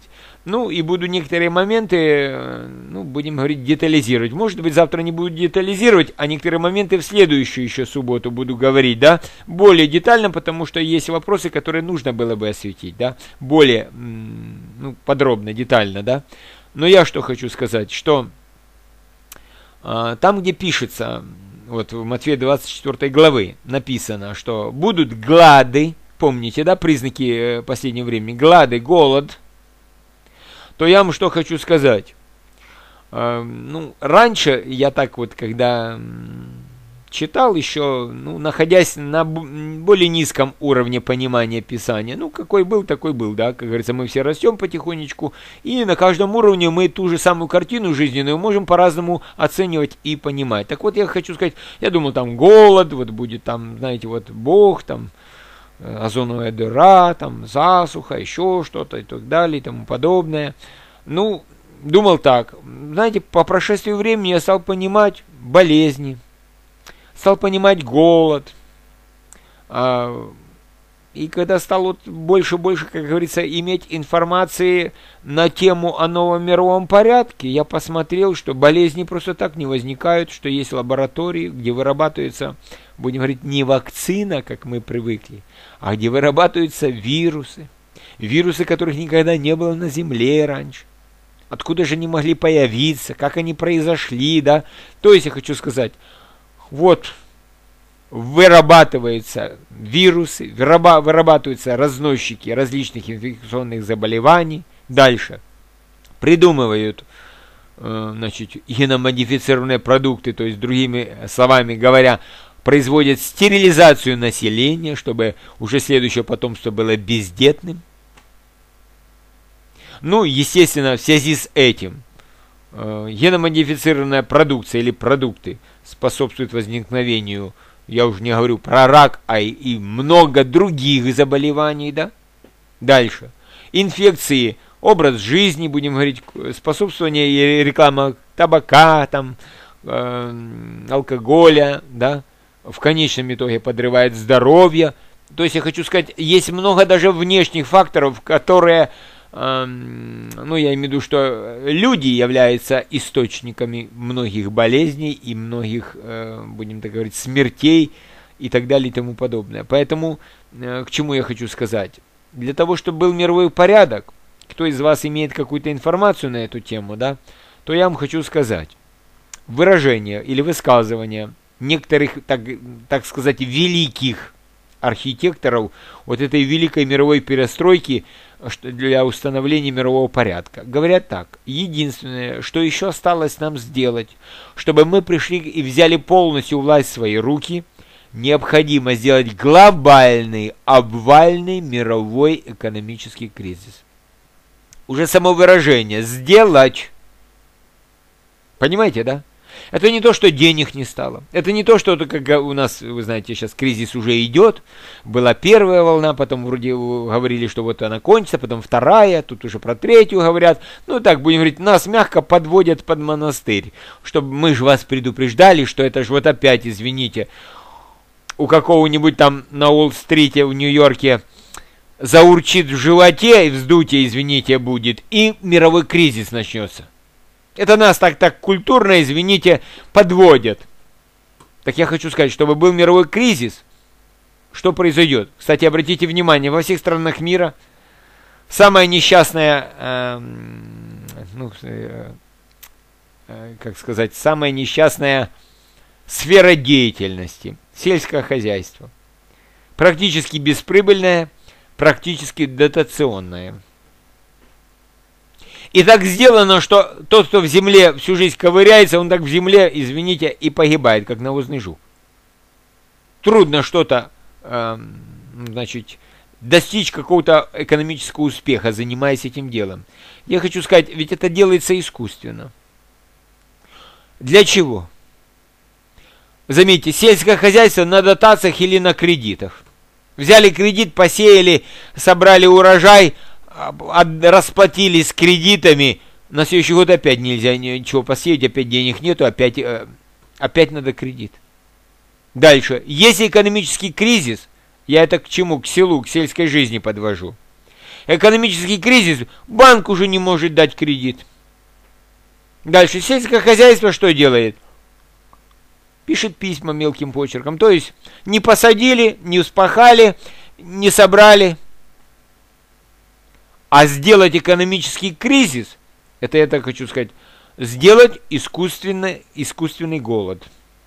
[SPEAKER 1] Ну, и буду некоторые моменты, ну, будем говорить, детализировать. Может быть, завтра не буду детализировать, а некоторые моменты в следующую еще субботу буду говорить, да, более детально, потому что есть вопросы, которые нужно было бы осветить, да, более, ну, подробно, детально, да. Но я что хочу сказать, что а, там, где пишется, вот в Матфея двадцать четвёртой главы написано, что будут глады, помните, да, признаки последнего времени, глады, голод, то я вам что хочу сказать. Э, ну, раньше я так вот, когда читал еще, ну, находясь на более низком уровне понимания Писания, ну, какой был, такой был, да, как говорится, мы все растем потихонечку, и на каждом уровне мы ту же самую картину жизненную можем по-разному оценивать и понимать. Так вот, я хочу сказать, я думал, там голод, вот будет там, знаете, вот Бог, там, озоновая дыра, там засуха, еще что-то и так далее и тому подобное. Ну, думал так. Знаете, по прошествию времени я стал понимать болезни, стал понимать голод. А, и когда стал вот больше и больше, как говорится, иметь информации на тему о новом мировом порядке, я посмотрел, что болезни просто так не возникают, что есть лаборатории, где вырабатывается, будем говорить, не вакцина, как мы привыкли, а где вырабатываются вирусы. Вирусы, которых никогда не было на Земле раньше. Откуда же они могли появиться, как они произошли, да? То есть я хочу сказать, вот вырабатываются вирусы, вырабатываются разносчики различных инфекционных заболеваний. Дальше придумывают э, значит, геномодифицированные продукты, то есть, другими словами говоря, производят стерилизацию населения, чтобы уже следующее потомство было бездетным. Ну, естественно, в связи с этим э, геномодифицированная продукция или продукты способствуют возникновению, я уже не говорю про рак, а и, и много других заболеваний, да? Дальше. Инфекции, образ жизни, будем говорить, способствование и реклама табака, там, э, алкоголя, да? В конечном итоге подрывает здоровье. То есть я хочу сказать, есть много даже внешних факторов, которые, э, ну я имею в виду, что люди являются источниками многих болезней и многих, э, будем так говорить, смертей и так далее и тому подобное. Поэтому э, к чему я хочу сказать? Для того, чтобы был мировой порядок, кто из вас имеет какую-то информацию на эту тему, да, то я вам хочу сказать, выражение или высказывание некоторых, так, так сказать, великих архитекторов вот этой великой мировой перестройки для установления мирового порядка. Говорят так: единственное, что еще осталось нам сделать, чтобы мы пришли и взяли полностью власть в свои руки, необходимо сделать глобальный, обвальный мировой экономический кризис. Уже само выражение «сделать». Понимаете, да? Это не то, что денег не стало. Это не то, что как у нас, вы знаете, сейчас кризис уже идет. Была первая волна, потом вроде говорили, что вот она кончится, потом вторая, тут уже про третью говорят. Ну так, будем говорить, нас мягко подводят под монастырь. Чтобы мы же вас предупреждали, что это же вот опять, извините, у какого-нибудь там на Уолл-стрите в Нью-Йорке заурчит в животе, и вздутие, извините, будет, и мировой кризис начнется. Это нас так, так культурно, извините, подводят. Так я хочу сказать, чтобы был мировой кризис, что произойдет? Кстати, обратите внимание, во всех странах мира самая несчастная, э, ну, э, э, как сказать, самая несчастная сфера деятельности – сельское хозяйство. Практически бесприбыльное, практически дотационное. И так сделано, что тот, кто в земле всю жизнь ковыряется, он так в земле, извините, и погибает, как навозный жук. Трудно что-то, э, значит, достичь какого-то экономического успеха, занимаясь этим делом. Я хочу сказать, ведь это делается искусственно. Для чего? Заметьте, сельское хозяйство на дотациях или на кредитах. Взяли кредит, посеяли, собрали урожай, расплатились с кредитами, на следующий год опять нельзя ничего посеять, опять денег нету, опять, э, опять надо кредит. Дальше. Если экономический кризис, я это к чему? К селу, к сельской жизни подвожу. экономический кризис, банк уже не может дать кредит. Дальше сельское хозяйство что делает? Пишет письма мелким почерком. То есть не посадили, не вспахали, не собрали. А сделать экономический кризис, это я так хочу сказать, сделать искусственный, искусственный голод.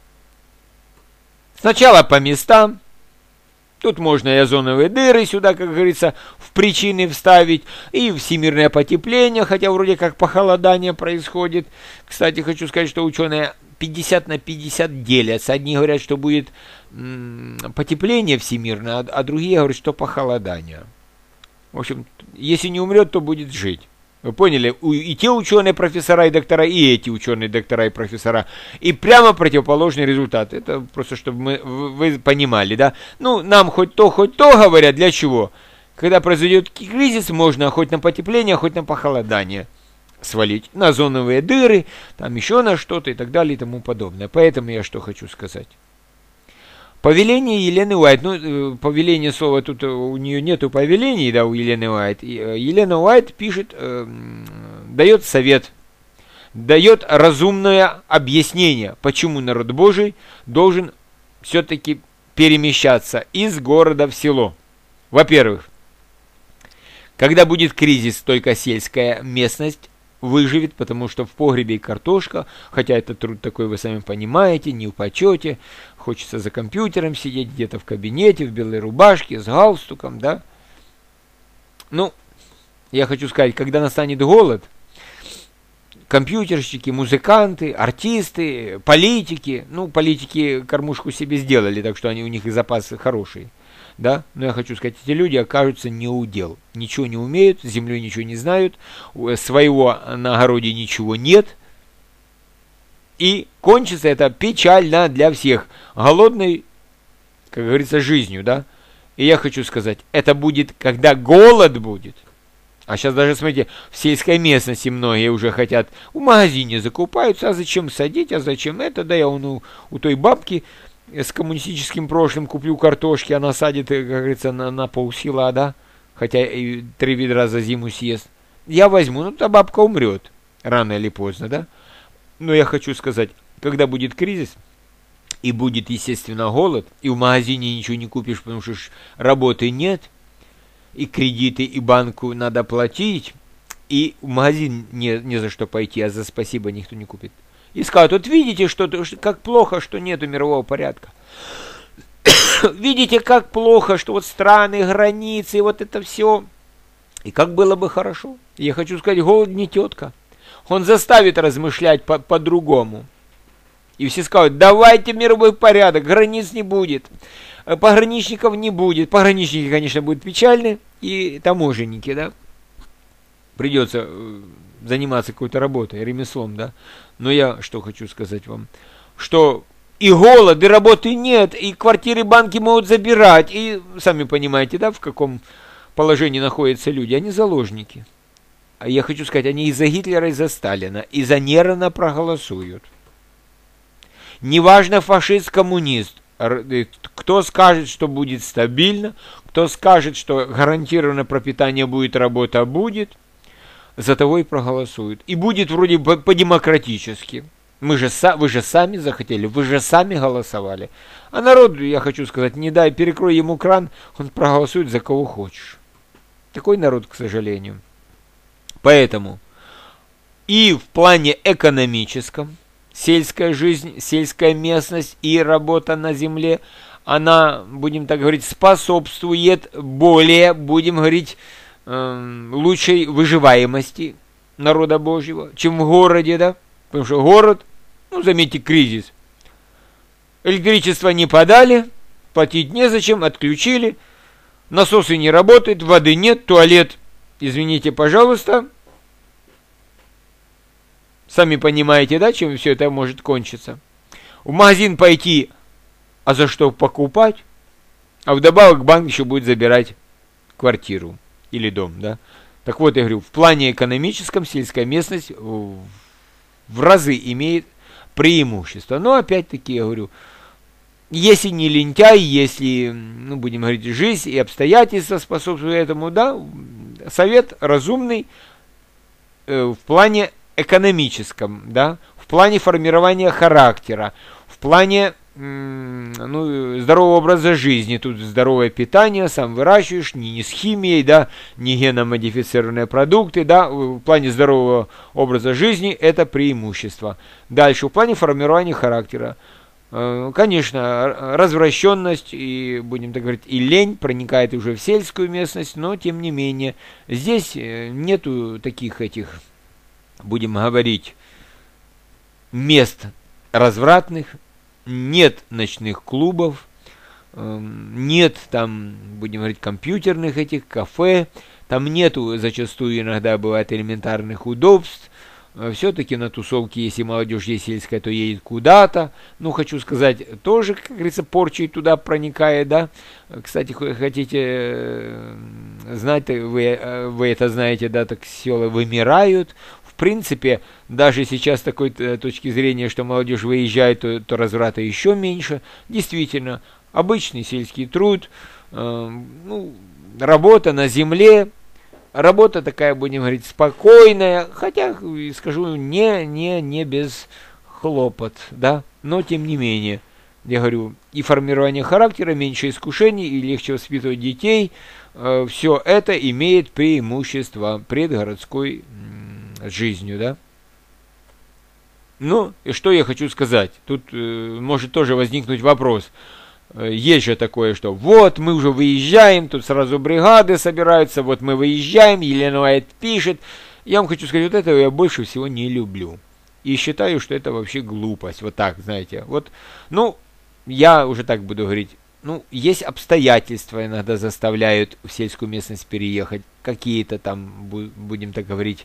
[SPEAKER 1] Сначала по местам. Тут можно и озоновые дыры сюда, как говорится, в причины вставить, и всемирное потепление, хотя вроде как похолодание происходит. Кстати, хочу сказать, что ученые пятьдесят на пятьдесят делятся. Одни говорят, что будет м- потепление всемирное, а, а другие говорят, что похолодание. В общем, если не умрет, то будет жить. Вы поняли? И те ученые, профессора и доктора, и эти ученые, доктора и профессора. И прямо противоположный результат. Это просто, чтобы мы, вы понимали, да? Ну, нам хоть то, хоть то говорят. Для чего? Когда произойдет кризис, можно хоть на потепление, хоть на похолодание свалить. На озоновые дыры, там еще на что-то и так далее и тому подобное. Поэтому я что хочу сказать. Повеление Елены Уайт, ну, повеление слова, тут у нее нету повелений, да, у Елены Уайт. Елена Уайт пишет, э, дает совет, дает разумное объяснение, почему народ Божий должен все-таки перемещаться из города в село. Во-первых, когда будет кризис, только сельская местность выживет, потому что в погребе и картошка, хотя это труд такой, вы сами понимаете, не в почете, хочется за компьютером сидеть где-то в кабинете, в белой рубашке, с галстуком, да. Ну, я хочу сказать, когда настанет голод, компьютерщики, музыканты, артисты, политики, ну, политики кормушку себе сделали, так что они, у них и запасы хорошие. Да, но я хочу сказать, эти люди окажутся не у дел. Ничего не умеют, с землей ничего не знают, своего на огороде ничего нет. И кончится это печально для всех. Голодной, как говорится, жизнью, да. И я хочу сказать, это будет, когда голод будет. А сейчас даже, смотрите, в сельской местности многие уже хотят, в магазине закупаются, а зачем садить, а зачем это, да я вон у, у той бабки с коммунистическим прошлым куплю картошки, она садит, как говорится, на, на полсела, да, хотя и три ведра за зиму съест. Я возьму, ну, та бабка умрет, рано или поздно, да. Но я хочу сказать, когда будет кризис, и будет, естественно, голод, и в магазине ничего не купишь, потому что работы нет, и кредиты, и банку надо платить, и в магазин не, не за что пойти, а за спасибо никто не купит. И скажут, вот видите, что, как плохо, что нету мирового порядка. Видите, как плохо, что вот страны, границы, вот это все. И как было бы хорошо. Я хочу сказать, голод не тетка. Он заставит размышлять по- по-другому. И все скажут, давайте мировой порядок, границ не будет, пограничников не будет. Пограничники, конечно, будут печальны, и таможенники, да. Придется заниматься какой-то работой, ремеслом, да. Но я что хочу сказать вам, что и голод, и работы нет, и квартиры банки могут забирать, и сами понимаете, да, в каком положении находятся люди, они заложники. А я хочу сказать, они и за Гитлера, и за Сталина, и за Нерона проголосуют. Неважно, фашист, коммунист, кто скажет, что будет стабильно, кто скажет, что гарантированное пропитание будет, работа будет, за того и проголосуют. И будет вроде по-демократически. Мы же, вы же сами захотели, вы же сами голосовали. А народу, я хочу сказать, не дай, перекрой ему кран, он проголосует за кого хочешь. Такой народ, к сожалению. Поэтому и в плане экономическом, сельская жизнь, сельская местность и работа на земле, она, будем так говорить, способствует более, будем говорить, лучшей выживаемости народа Божьего, чем в городе, да? Потому что город, ну, заметьте, кризис. Электричество не подали, платить незачем, отключили, насосы не работают, воды нет, туалет, извините, пожалуйста. Сами понимаете, да, чем все это может кончиться. В магазин пойти, а за что покупать? А вдобавок банк еще будет забирать квартиру. Или дом, да. Так вот, я говорю, в плане экономическом сельская местность в, в разы имеет преимущество. Но опять-таки, я говорю, если не лентяй, если, ну, будем говорить, жизнь и обстоятельства способствуют этому, да, совет разумный э, в плане экономическом, да, в плане формирования характера, в плане ну, здорового образа жизни. Тут здоровое питание, сам выращиваешь, не, не с химией, да, не геномодифицированные продукты, да, в плане здорового образа жизни это преимущество. Дальше, в плане формирования характера, э, конечно, развращенность и, будем так говорить, и лень проникает уже в сельскую местность, но, тем не менее, здесь нету таких этих, будем говорить, мест развратных, нет ночных клубов, нет там, будем говорить, компьютерных этих кафе, там нету зачастую иногда бывает элементарных удобств. Все-таки на тусовке, если молодежь есть сельская, то едет куда-то. Ну, хочу сказать, тоже, как говорится, порчей туда проникает, да. Кстати, хотите знать, вы, вы это знаете, да, так села вымирают. В принципе, даже сейчас с такой точки зрения, что молодежь выезжает, то, то разврата еще меньше. Действительно, обычный сельский труд, э, ну, работа на земле, работа такая, будем говорить, спокойная, хотя, скажу, не, не, не без хлопот, да, но тем не менее, я говорю, и формирование характера, меньше искушений, и легче воспитывать детей, э, все это имеет преимущество пред городской жизнью, да. Ну, и что я хочу сказать? Тут э, может тоже возникнуть вопрос. Э, есть же такое, что вот мы уже выезжаем, тут сразу бригады собираются, вот мы выезжаем, Елена Уайт пишет. Я вам хочу сказать, вот этого я больше всего не люблю. И считаю, что это вообще глупость. Вот так, знаете. Вот, ну, я уже так буду говорить. Ну, есть обстоятельства, иногда заставляют в сельскую местность переехать. Какие-то там, будем так говорить,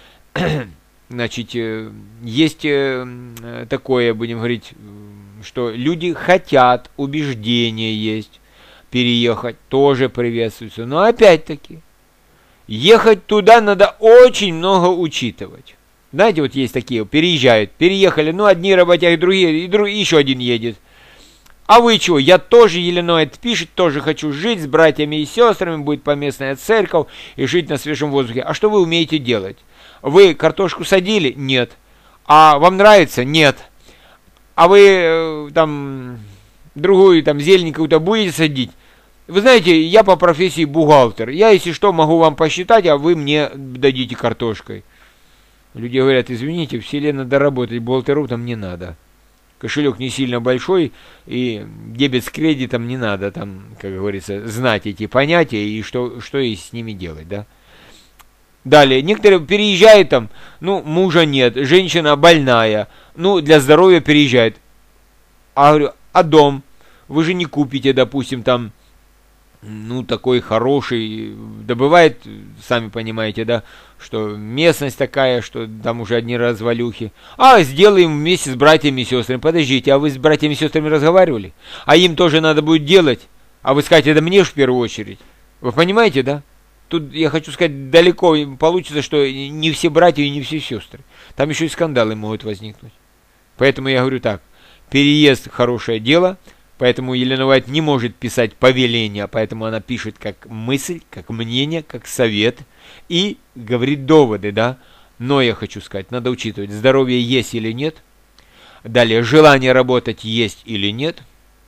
[SPEAKER 1] значит, есть такое, будем говорить, что люди хотят, убеждения есть, переехать, тоже приветствуется. Но опять-таки, ехать туда надо очень много учитывать. Знаете, вот есть такие, переезжают, переехали, ну, одни работяги, другие, и друг, еще один едет. А вы чего? Я тоже, Елена пишет, тоже хочу жить с братьями и сестрами, будет поместная церковь и жить на свежем воздухе. А что вы умеете делать? Вы картошку садили? Нет. А вам нравится? Нет. А вы э, там другую там зелень какую-то будете садить? Вы знаете, я по профессии бухгалтер. Я, если что, могу вам посчитать, а вы мне дадите картошкой. Люди говорят, извините, в селе надо работать, бухгалтеру там не надо. Кошелек не сильно большой, и дебет с кредитом не надо, там, как говорится, знать эти понятия и что, что и с ними делать, да. Далее, некоторые переезжают там, ну, мужа нет, женщина больная, ну, для здоровья переезжает. А, говорю, а дом? Вы же не купите, допустим, там, ну, такой хороший, да бывает, сами понимаете, да, что местность такая, что там уже одни развалюхи. А, сделаем вместе с братьями и сестрами. Подождите, а вы с братьями и сестрами разговаривали? А им тоже надо будет делать? А вы скажете, это мне в первую очередь. Вы понимаете, да? Тут, я хочу сказать, далеко получится, что не все братья и не все сестры. Там еще и скандалы могут возникнуть. Поэтому я говорю так, переезд – хорошее дело, поэтому Елена Уайт не может писать повеление, поэтому она пишет как мысль, как мнение, как совет и говорит доводы, да. Но я хочу сказать, надо учитывать, здоровье есть или нет. Далее, желание работать есть или нет.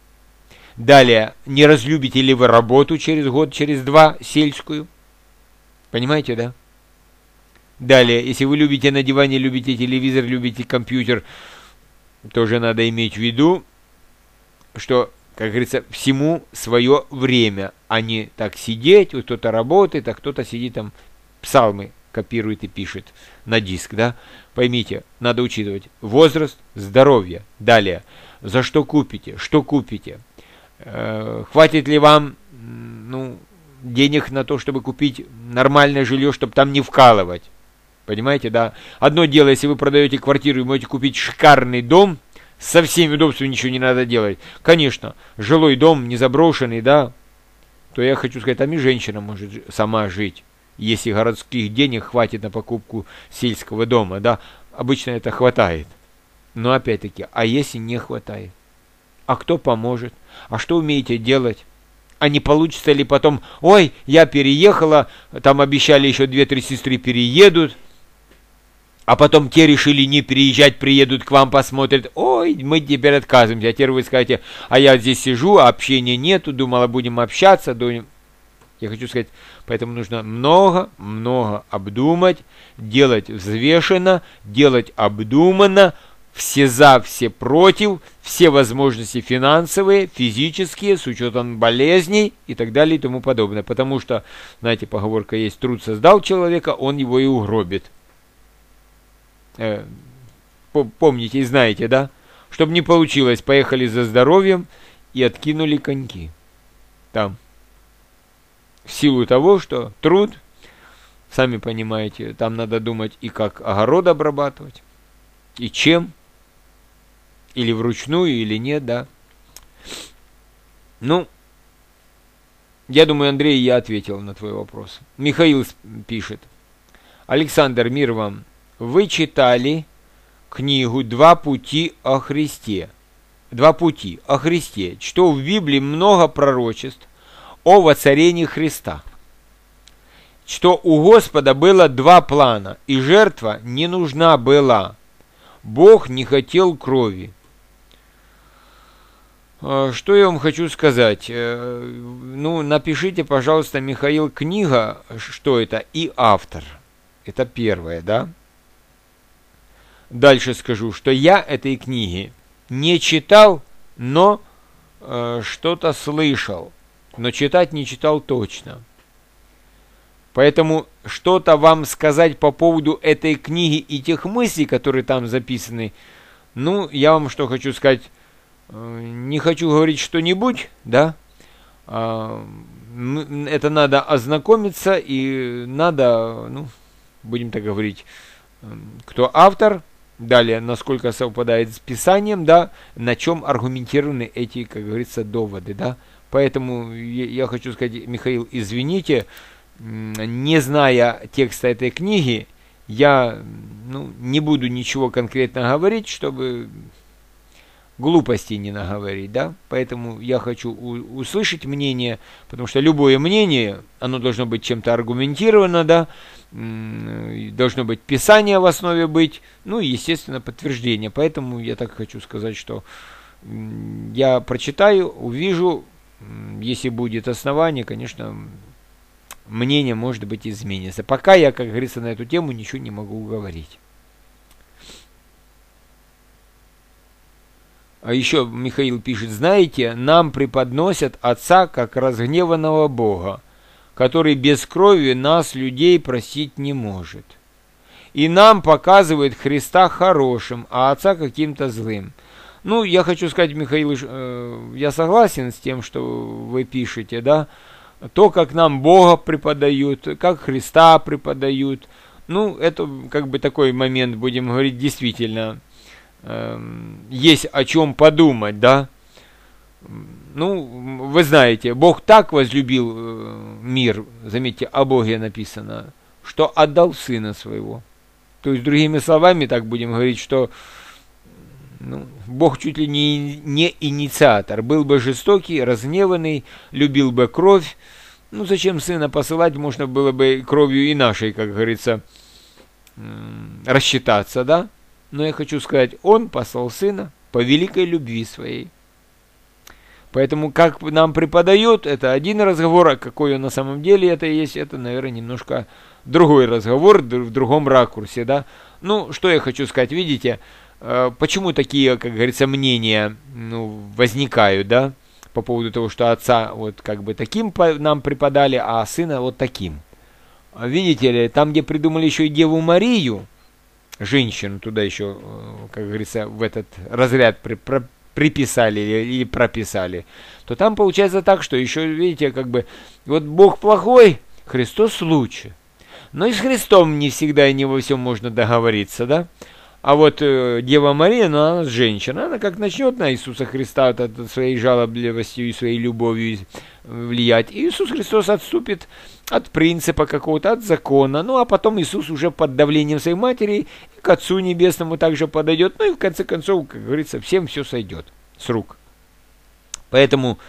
[SPEAKER 1] Далее, не разлюбите ли вы работу через год, через два, сельскую. Понимаете, да? Далее, если вы любите на диване, любите телевизор, любите компьютер, тоже надо иметь в виду, что, как говорится, всему свое время, а не так сидеть, вот кто-то работает, а кто-то сидит там, псалмы копирует и пишет на диск, да? Поймите, надо учитывать возраст, здоровье. Далее, за что купите, что купите, э, хватит ли вам, ну, денег на то, чтобы купить нормальное жилье, чтобы там не вкалывать. Понимаете, да? Одно дело, если вы продаете квартиру и можете купить шикарный дом, со всеми удобствами ничего не надо делать. Конечно, жилой дом, не заброшенный, да, то я хочу сказать, там и женщина может сама жить, если городских денег хватит на покупку сельского дома, да. Обычно это хватает. Но опять-таки, а если не хватает? А кто поможет? А что умеете делать? А не получится ли потом, ой, я переехала, там обещали еще две-три сестры переедут, а потом те решили не переезжать, приедут к вам, посмотрят, ой, мы теперь отказываемся, а теперь вы скажете, а я здесь сижу, а общения нету, думала, будем общаться, думаю. Я хочу сказать, поэтому нужно много-много обдумать, делать взвешенно, делать обдуманно, все за, все против, все возможности финансовые, физические, с учетом болезней и так далее и тому подобное. Потому что, знаете, поговорка есть, труд создал человека, он его и угробит. Э, помните и знаете, да? Чтобы не получилось, поехали за здоровьем и откинули коньки. Там. В силу того, что труд, сами понимаете, там надо думать и как огород обрабатывать, и чем, или вручную, или нет, да. Ну, я думаю, Андрей, я ответил на твой вопрос. Михаил пишет. Александр, мир вам. Вы читали книгу «Два пути о Христе». Два пути о Христе. Что в Библии много пророчеств о воцарении Христа. Что у Господа было два плана, и жертва не нужна была. Бог не хотел крови. Что я вам хочу сказать? Ну, напишите, пожалуйста, Михаил, книга, что это, и автор. Это первое, да? Дальше скажу, что я этой книги не читал, но э, что-то слышал. Но читать не читал точно. Поэтому что-то вам сказать по поводу этой книги и тех мыслей, которые там записаны, ну, я вам что хочу сказать, не хочу говорить что-нибудь, да, это надо ознакомиться и надо, ну, будем так говорить, кто автор, далее, насколько совпадает с Писанием, да, на чем аргументированы эти, как говорится, доводы, да. Поэтому я хочу сказать, Михаил, извините, не зная текста этой книги, я ну, не буду ничего конкретно говорить, чтобы глупостей не наговорить, да. Поэтому я хочу у- услышать мнение, потому что любое мнение, оно должно быть чем-то аргументировано, да, должно быть Писание в основе быть, ну и, естественно, подтверждение. Поэтому я так хочу сказать, что я прочитаю, увижу. Если будет основание, конечно, мнение, может быть, изменится. Пока я, как говорится, на эту тему ничего не могу говорить. А еще Михаил пишет, знаете, нам преподносят Отца как разгневанного Бога, который без крови нас, людей, простить не может. И нам показывают Христа хорошим, а Отца каким-то злым. Ну, я хочу сказать, Михаил, э, я согласен с тем, что вы пишете, да, то, как нам Бога преподают, как Христа преподают, ну, это как бы такой момент, будем говорить, действительно, э, есть о чем подумать, да. Ну, вы знаете, Бог так возлюбил э, мир, заметьте, о Боге написано, что отдал Сына Своего. То есть, другими словами, так будем говорить, что ну, Бог чуть ли не, не инициатор. Был бы жестокий, разгневанный, любил бы кровь. Ну, зачем Сына посылать? Можно было бы кровью и нашей, как говорится, рассчитаться, да? Но я хочу сказать, Он послал Сына по великой любви Своей. Поэтому, как нам преподает, это один разговор, а какой он на самом деле это есть, это, наверное, немножко другой разговор, в другом ракурсе, да? Ну, что я хочу сказать, видите, почему такие, как говорится, мнения ну, возникают, да, по поводу того, что отца вот как бы таким нам преподали, а сына вот таким. Видите ли, там, где придумали еще и Деву Марию, женщину туда еще, как говорится, в этот разряд при, при, приписали или прописали, то там получается так, что еще, видите, как бы, вот Бог плохой, Христос лучше. Но и с Христом не всегда и не во всем можно договориться, да? А вот э, Дева Мария, ну, она женщина, она как начнет на Иисуса Христа от, от своей жалобливостью и своей любовью влиять, и Иисус Христос отступит от принципа какого-то, от закона, ну, а потом Иисус уже под давлением своей матери к Отцу Небесному также подойдет, ну, и в конце концов, как говорится, всем все сойдет с рук. Поэтому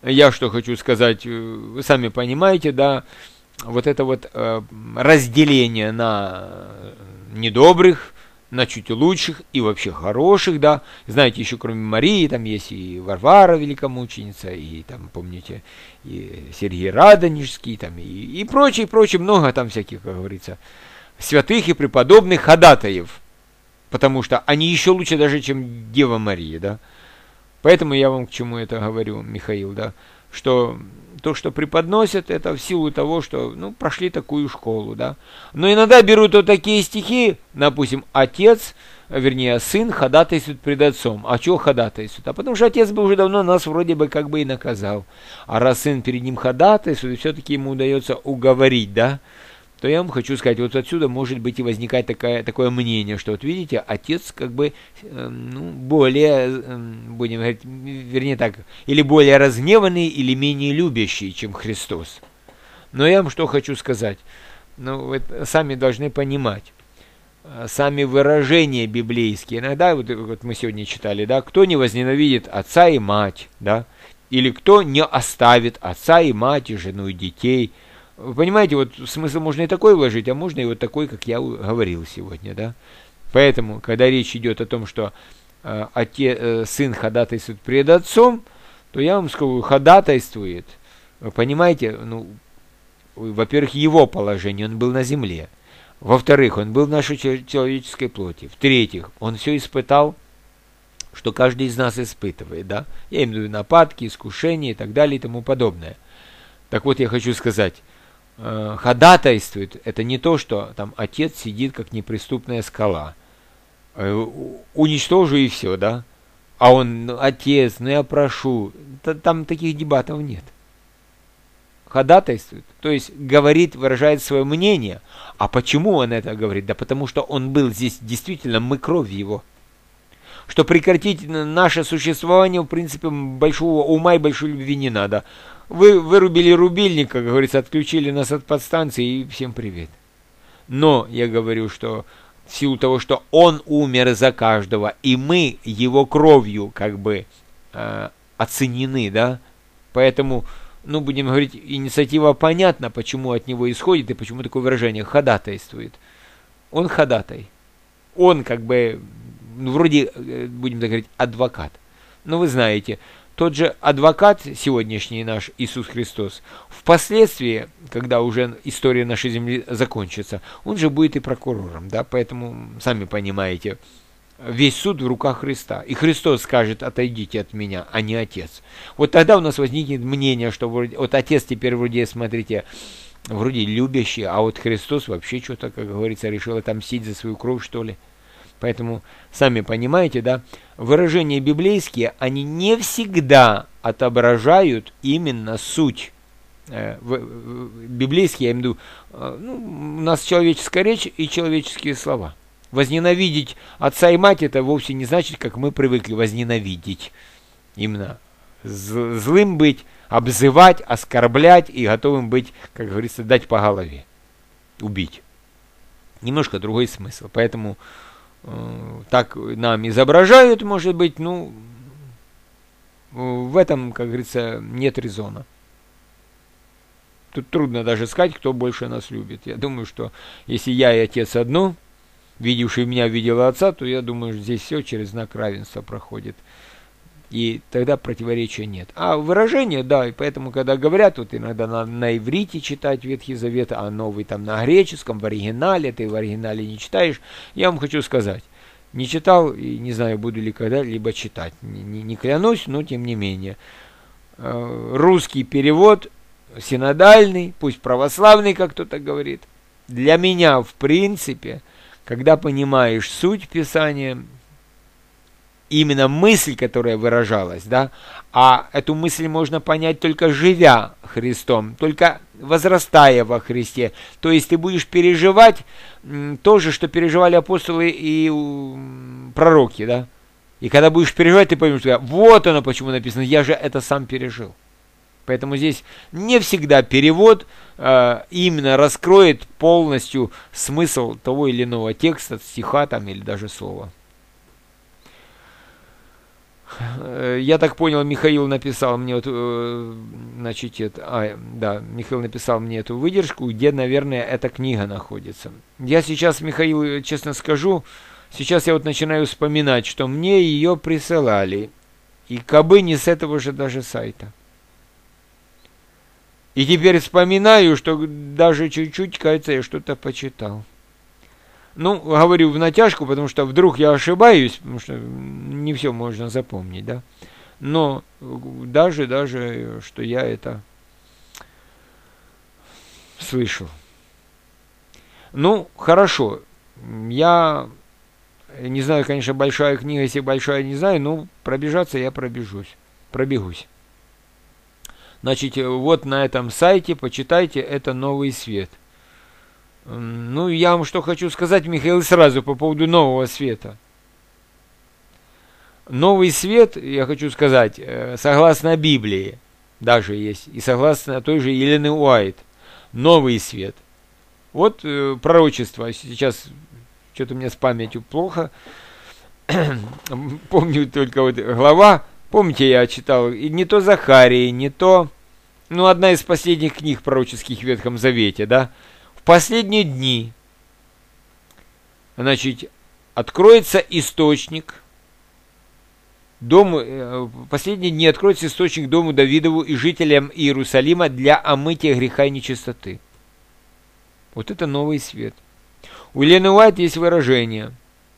[SPEAKER 1] я что хочу сказать, вы сами понимаете, да, вот это вот э, разделение на недобрых, на чуть лучших и вообще хороших, да. Знаете, еще кроме Марии, там есть и Варвара Великомученица, и там, помните, и Сергей Радонежский, там, и, и прочее, прочее, много там всяких, как говорится, святых и преподобных ходатаев, потому что они еще лучше даже, чем Дева Мария, да. Поэтому я вам к чему это говорю, Михаил, да, что то, что преподносят, это в силу того, что, ну, прошли такую школу, да. Но иногда берут вот такие стихи, допустим, отец, вернее, сын ходатайствует пред отцом. А чего ходатайствует? А потому что отец бы уже давно нас вроде бы как бы и наказал. А раз сын перед ним ходатайствует, все-таки ему удается уговорить, да, то я вам хочу сказать, вот отсюда может быть и возникать такая, такое мнение, что вот видите, отец как бы э, ну, более, э, будем говорить, вернее так, или более разгневанный, или менее любящий, чем Христос. Но я вам что хочу сказать, ну, вы сами должны понимать, сами выражения библейские, иногда, вот, вот мы сегодня читали, да, кто не возненавидит отца и мать, да, или кто не оставит отца и мать, и жену и детей. Вы понимаете, вот смысл можно и такой вложить, а можно и вот такой, как я говорил сегодня, да. Поэтому, когда речь идет о том, что э, отец, э, сын ходатайствует пред отцом, то я вам скажу, ходатайствует, вы понимаете, ну, во-первых, его положение, он был на земле. Во-вторых, он был в нашей человеческой плоти. В-третьих, он все испытал, что каждый из нас испытывает, да. Я имею в виду нападки, искушения и так далее и тому подобное. Так вот, я хочу сказать, ходатайствует, это не то, что там отец сидит как неприступная скала. Уничтожу и все, да? А он, отец, ну я прошу. Там таких дебатов нет. Ходатайствует, то есть говорит, выражает свое мнение. А почему он это говорит? Да потому что он был здесь действительно, мы кровь его. Что прекратить наше существование, в принципе, большого ума и большой любви не надо. Вы вырубили рубильник, как говорится, отключили нас от подстанции, и всем привет. Но я говорю, что в силу того, что он умер за каждого, и мы его кровью как бы э, оценены, да, поэтому, ну, будем говорить, инициатива понятна, почему от него исходит и почему такое выражение ходатайствует. Он ходатай. Он как бы, ну, вроде, будем так говорить, адвокат. Но вы знаете, тот же адвокат сегодняшний наш, Иисус Христос, впоследствии, когда уже история нашей земли закончится, он же будет и прокурором, да, поэтому, сами понимаете, весь суд в руках Христа. И Христос скажет, отойдите от меня, а не отец. Вот тогда у нас возникнет мнение, что вроде, вот отец теперь вроде, смотрите, вроде любящий, а вот Христос вообще что-то, как говорится, решил отомстить за свою кровь, что ли. Поэтому, сами понимаете, да, выражения библейские, они не всегда отображают именно суть. Э, в, в, библейские, я имею в виду, э, ну, у нас человеческая речь и человеческие слова. Возненавидеть отца и мать, это вовсе не значит, как мы привыкли возненавидеть. Именно злым быть, обзывать, оскорблять и готовым быть, как говорится, дать по голове, убить. Немножко другой смысл. Поэтому так нам изображают, может быть, ну, в этом, как говорится, нет резона. Тут трудно даже сказать, кто больше нас любит. Я думаю, что если я и отец одно, видевший меня видел отца, то я думаю, что здесь все через знак равенства проходит. И тогда противоречия нет. А выражение, да, и поэтому, когда говорят, вот иногда на, на иврите читать Ветхий Завет, а новый там на греческом, в оригинале, ты в оригинале не читаешь, я вам хочу сказать, не читал и не знаю, буду ли когда-либо читать. Не, не, не клянусь, но тем не менее. Русский перевод, синодальный, пусть православный, как кто-то говорит, для меня, в принципе, когда понимаешь суть Писания, именно мысль, которая выражалась, да, а эту мысль можно понять только живя Христом, только возрастая во Христе. То есть ты будешь переживать м, то же, что переживали апостолы и м, пророки, да. И когда будешь переживать, ты поймешь, что вот оно почему написано, я же это сам пережил. Поэтому здесь не всегда перевод э, именно раскроет полностью смысл того или иного текста, стиха там или даже слова. Я так понял, Михаил написал мне вот, значит, это, а, да, Михаил написал мне эту выдержку, где, наверное, эта книга находится. Я сейчас, Михаил, честно скажу, сейчас я вот начинаю вспоминать, что мне ее присылали, и кабы не с этого же даже сайта. И теперь вспоминаю, что даже чуть-чуть, кажется, я что-то почитал. Ну, говорю в натяжку, потому что вдруг я ошибаюсь, потому что не все можно запомнить, да. Но даже, даже, что я это слышал. Ну, хорошо. Я не знаю, конечно, большая книга, если большая, не знаю, но пробежаться я пробежусь, пробегусь. Значит, вот на этом сайте, почитайте, это «Новый свет». Ну, я вам что хочу сказать, Михаил, сразу по поводу нового света. Новый свет, я хочу сказать, согласно Библии, даже есть, и согласно той же Елены Уайт, новый свет. Вот э, пророчество, сейчас что-то у меня с памятью плохо, помню только вот глава, помните, я читал, и не то Захарии, не то, ну, одна из последних книг пророческих в Ветхом Завете, да, в последние дни, значит, откроется источник, дому, в последние дни откроется источник дому Давидову и жителям Иерусалима для омытия греха и нечистоты. Вот это новый свет. У Елены Уайт есть выражение,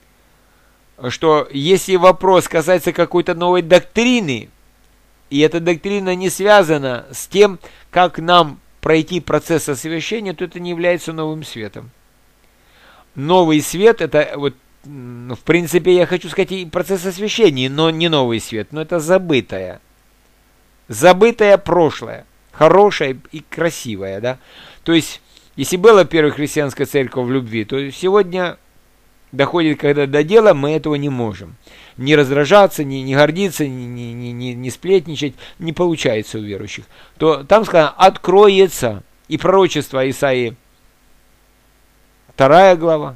[SPEAKER 1] что если вопрос касается какой-то новой доктрины, и эта доктрина не связана с тем, как нам пройти процесс освящения, то это не является новым светом. Новый свет, это вот, в принципе, я хочу сказать, и процесс освящения, но не новый свет, но это забытое. Забытое прошлое, хорошее и красивое, да. То есть, если была первая христианская церковь в любви, то сегодня доходит, когда до дела, мы этого не можем. Не раздражаться, не, не гордиться, не, не, не, не сплетничать, не получается у верующих. То там сказано, откроется. И пророчество Исаии, вторая глава,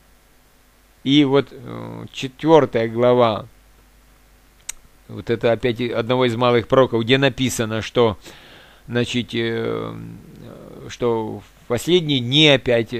[SPEAKER 1] и вот четвертая глава, вот это опять одного из малых пророков, где написано, что, значит, что в последние дни опять,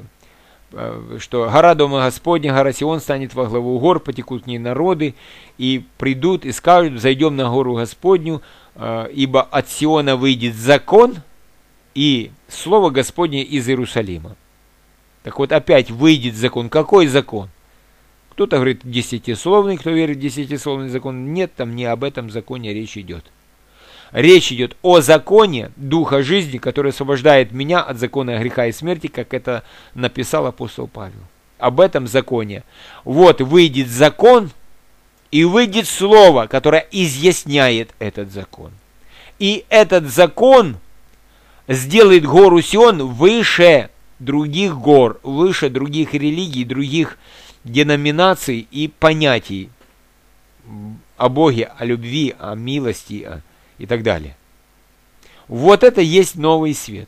[SPEAKER 1] что гора Дома Господня, гора Сион станет во главу гор, потекут к ней народы, и придут и скажут, зайдем на гору Господню, ибо от Сиона выйдет закон и слово Господне из Иерусалима. Так вот опять выйдет закон. Какой закон? Кто-то говорит десятисловный, кто верит в десятисловный закон. Нет, там не об этом законе речь идет. Речь идет о законе Духа жизни, который освобождает меня от закона греха и смерти, как это написал апостол Павел. Об этом законе. Вот выйдет закон, и выйдет слово, которое изъясняет этот закон. И этот закон сделает гору Сион выше других гор, выше других религий, других деноминаций и понятий о Боге, о любви, о милости, о и так далее. Вот это есть новый свет.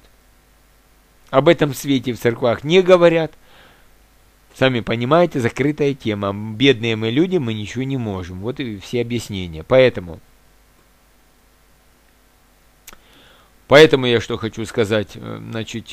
[SPEAKER 1] Об этом свете в церквах не говорят. Сами понимаете, закрытая тема. Бедные мы люди, мы ничего не можем. Вот и все объяснения. Поэтому, поэтому я что хочу сказать. Значит,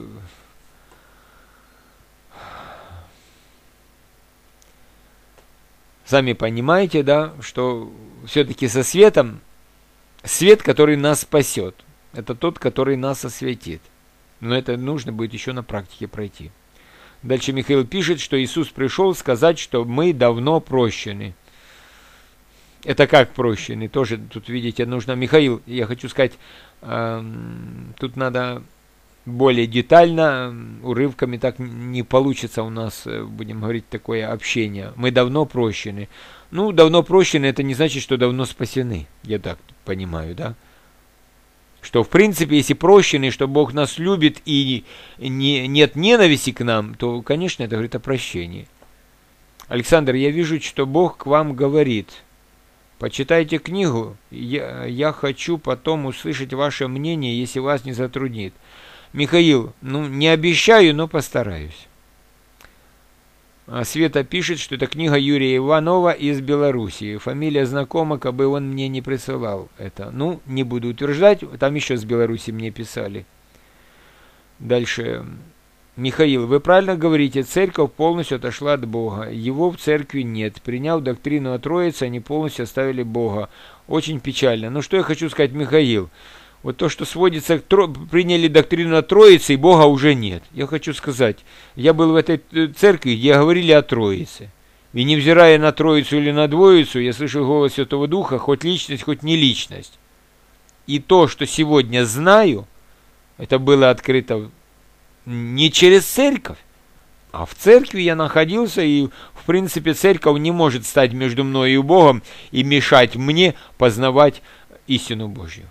[SPEAKER 1] сами понимаете, да, что все-таки со светом, свет, который нас спасет, это тот, который нас осветит. Но это нужно будет еще на практике пройти. Дальше Михаил пишет, что Иисус пришел сказать, что мы давно прощены. Это как прощены? Тоже тут, видите, нужно... Михаил, я хочу сказать, э, тут надо более детально, урывками так не получится у нас, будем говорить, такое общение. Мы давно прощены. Ну, давно прощены, это не значит, что давно спасены. Я так понимаю, да? Что, в принципе, если прощены, что Бог нас любит и не, нет ненависти к нам, то, конечно, это говорит о прощении. Александр, я вижу, что Бог к вам говорит. Почитайте книгу. Я, я хочу потом услышать ваше мнение, если вас не затруднит. Михаил, ну, не обещаю, но постараюсь. Света пишет, что это книга Юрия Иванова из Белоруссии. Фамилия знакома, как бы он мне не присылал это. Ну, не буду утверждать, там еще с Беларуси мне писали. Дальше. Михаил, вы правильно говорите, церковь полностью отошла от Бога. Его в церкви нет. Приняв доктрину о Троице, они полностью оставили Бога. Очень печально. Но что я хочу сказать, Михаил? Вот то, что сводится, тро... приняли доктрину о Троице, и Бога уже нет. Я хочу сказать, я был в этой церкви, где говорили о Троице. И невзирая на Троицу или на Двоицу, я слышал голос Святого Духа, хоть личность, хоть не личность. И то, что сегодня знаю, это было открыто не через церковь, а в церкви я находился, и в принципе церковь не может стать между мной и Богом и мешать мне познавать истину Божью.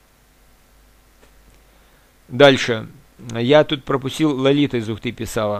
[SPEAKER 1] Дальше. Я тут пропустил, Лолита из Ухты писала.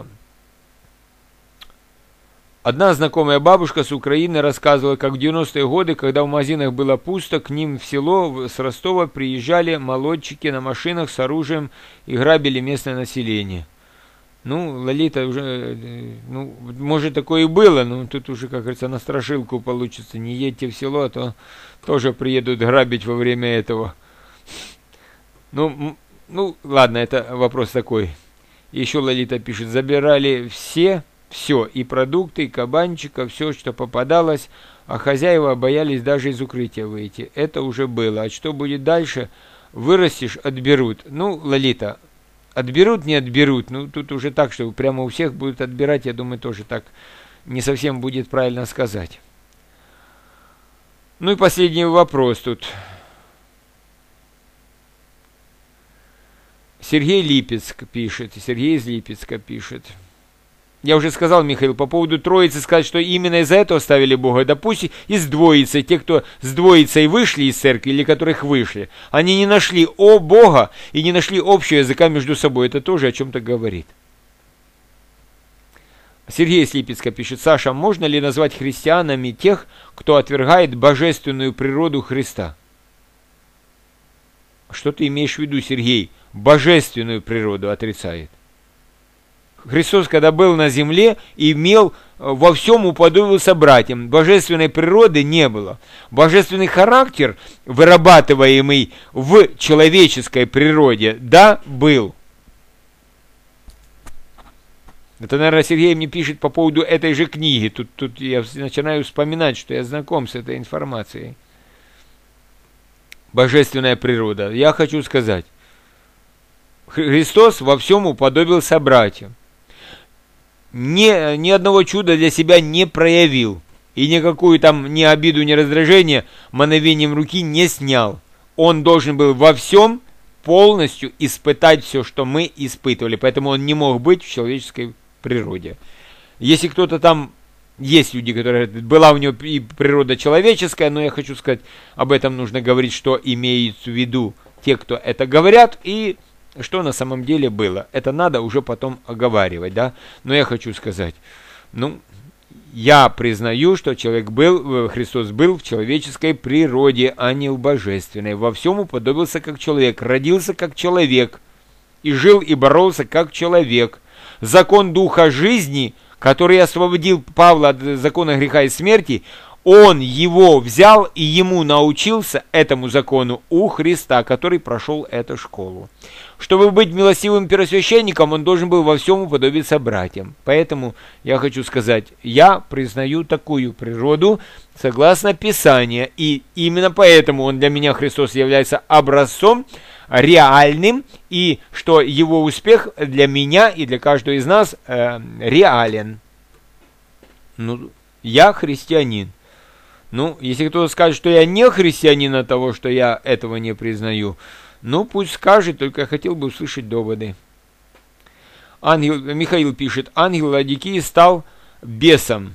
[SPEAKER 1] Одна знакомая бабушка с Украины рассказывала, как в девяностые годы, когда в магазинах было пусто, к ним в село с Ростова приезжали молодчики на машинах с оружием и грабили местное население. Ну, Лолита уже, ну, может такое и было, но тут уже, как говорится, на страшилку получится. Не едьте в село, а то тоже приедут грабить во время этого. Ну, ну ладно, это вопрос такой. Еще Лолита пишет, забирали все... Все, и продукты, и кабанчика, все, что попадалось, а хозяева боялись даже из укрытия выйти. Это уже было. А что будет дальше? Вырастешь, отберут. Ну, Лолита, отберут, не отберут. Ну, тут уже так, что прямо у всех будут отбирать, я думаю, тоже так не совсем будет правильно сказать. Ну и последний вопрос тут. Сергей Липецк пишет, Сергей из Липецка пишет. Я уже сказал, Михаил, по поводу Троицы сказать, что именно из-за этого оставили Бога. Да пусть и с Двоицей, те, кто с Двоицей вышли из церкви, или которых вышли, они не нашли о Бога и не нашли общего языка между собой. Это тоже о чем-то говорит. Сергей из Липецка пишет, Саша, можно ли назвать христианами тех, кто отвергает божественную природу Христа? Что ты имеешь в виду, Сергей? Божественную природу отрицает. Христос, когда был на земле, имел во всем уподобился братьям. Божественной природы не было. Божественный характер, вырабатываемый в человеческой природе, да, был. Это, наверное, Сергей мне пишет по поводу этой же книги. Тут, тут я начинаю вспоминать, что я знаком с этой информацией. Божественная природа. Я хочу сказать, Христос во всем уподобился братьям. Ни, ни одного чуда для себя не проявил. И никакую там ни обиду, ни раздражение мановением руки не снял. Он должен был во всем полностью испытать все, что мы испытывали. Поэтому он не мог быть в человеческой природе. Если кто-то там... Есть люди, которые говорят, была у него и природа человеческая, но я хочу сказать, об этом нужно говорить, что имеют в виду те, кто это говорят, и... Что на самом деле было. Это надо уже потом оговаривать, да. Но я хочу сказать, ну, я признаю, что человек был, Христос был в человеческой природе, а не в божественной. Во всем уподобился как человек, родился как человек, и жил и боролся как человек. Закон Духа жизни, который освободил Павла от закона греха и смерти, он его взял и ему научился этому закону у Христа, который прошел эту школу. Чтобы быть милостивым первосвященником, он должен был во всем уподобиться братьям. Поэтому я хочу сказать, я признаю такую природу согласно Писанию. И именно поэтому он для меня, Христос, является образцом реальным. И что его успех для меня и для каждого из нас э, реален. Ну, я христианин. Ну, если кто-то скажет, что я не христианин от того, что я этого не признаю, ну, пусть скажет, только я хотел бы услышать доводы. Ангел, Михаил пишет, ангел Ладикии стал бесом.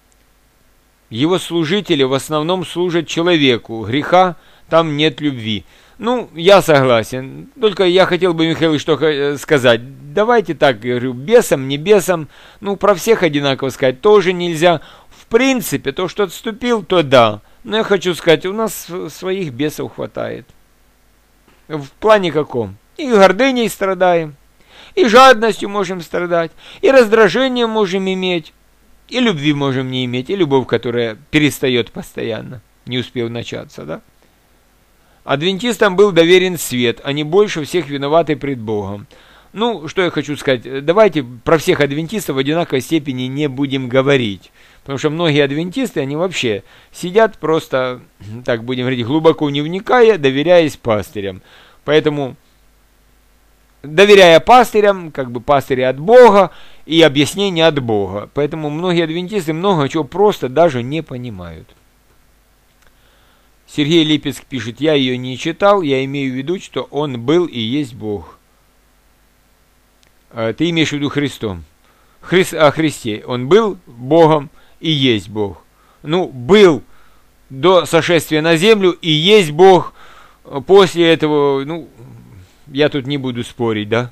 [SPEAKER 1] Его служители в основном служат человеку. Греха там нет любви. Ну, я согласен. Только я хотел бы, Михаил, что сказать. Давайте так, говорю, бесом, не бесом. Ну, про всех одинаково сказать тоже нельзя. В принципе, то, что отступил, то да. Но я хочу сказать, у нас своих бесов хватает. В плане каком? И гордыней страдаем, и жадностью можем страдать, и раздражением можем иметь. И любви можем не иметь, и любовь, которая перестает постоянно, не успев начаться, да? Адвентистам был доверен свет, они больше всех виноваты пред Богом. Ну, что я хочу сказать, давайте про всех адвентистов в одинаковой степени не будем говорить. Потому что многие адвентисты, они вообще сидят просто, так будем говорить, глубоко не вникая, доверяясь пастырям. Поэтому, доверяя пастырям, как бы пастыри от Бога и объяснения от Бога. Поэтому многие адвентисты много чего просто даже не понимают. Сергей Липецк пишет, я ее не читал, я имею в виду, что он был и есть Бог. Ты имеешь в виду Христом. Хри... О Христе. Он был Богом и есть Бог. Ну, был до сошествия на землю и есть Бог после этого, ну, я тут не буду спорить, да?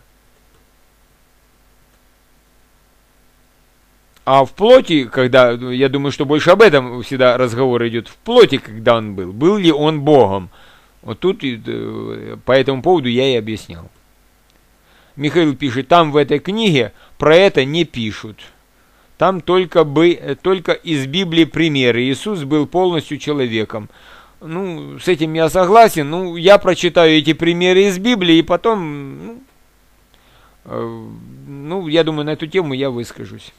[SPEAKER 1] А в плоти, когда, я думаю, что больше об этом всегда разговор идет, в плоти, когда он был, был ли он Богом? Вот тут по этому поводу я и объяснял. Михаил пишет, там в этой книге про это не пишут. Там только, бы, только из Библии примеры. Иисус был полностью человеком. Ну, с этим я согласен. Ну, я прочитаю эти примеры из Библии, и потом, ну, э, ну я думаю, на эту тему я выскажусь.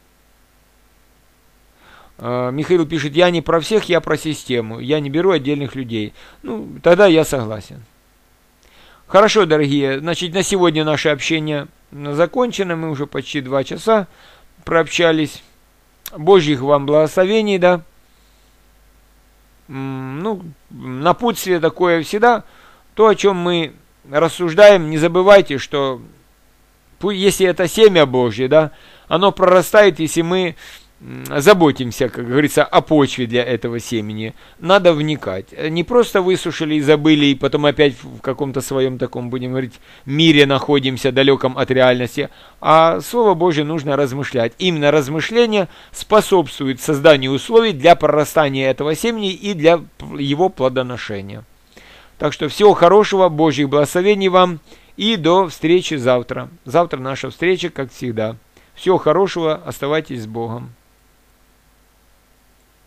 [SPEAKER 1] Михаил пишет, я не про всех, я про систему. Я не беру отдельных людей. Ну, тогда я согласен. Хорошо, дорогие. Значит, на сегодня наше общение закончено. Мы уже почти два часа прообщались. Божьих вам благословений, да. Ну, напутствие такое всегда. То, о чем мы рассуждаем, не забывайте, что если это семя Божье, да, оно прорастает, если мы заботимся, как говорится, о почве для этого семени. Надо вникать. Не просто высушили и забыли, и потом опять в каком-то своем таком, будем говорить, мире находимся, далеком от реальности. А Слово Божье нужно размышлять. Именно размышление способствует созданию условий для прорастания этого семени и для его плодоношения. Так что всего хорошего, Божьих благословений вам и до встречи завтра. Завтра наша встреча, как всегда. Всего хорошего, оставайтесь с Богом.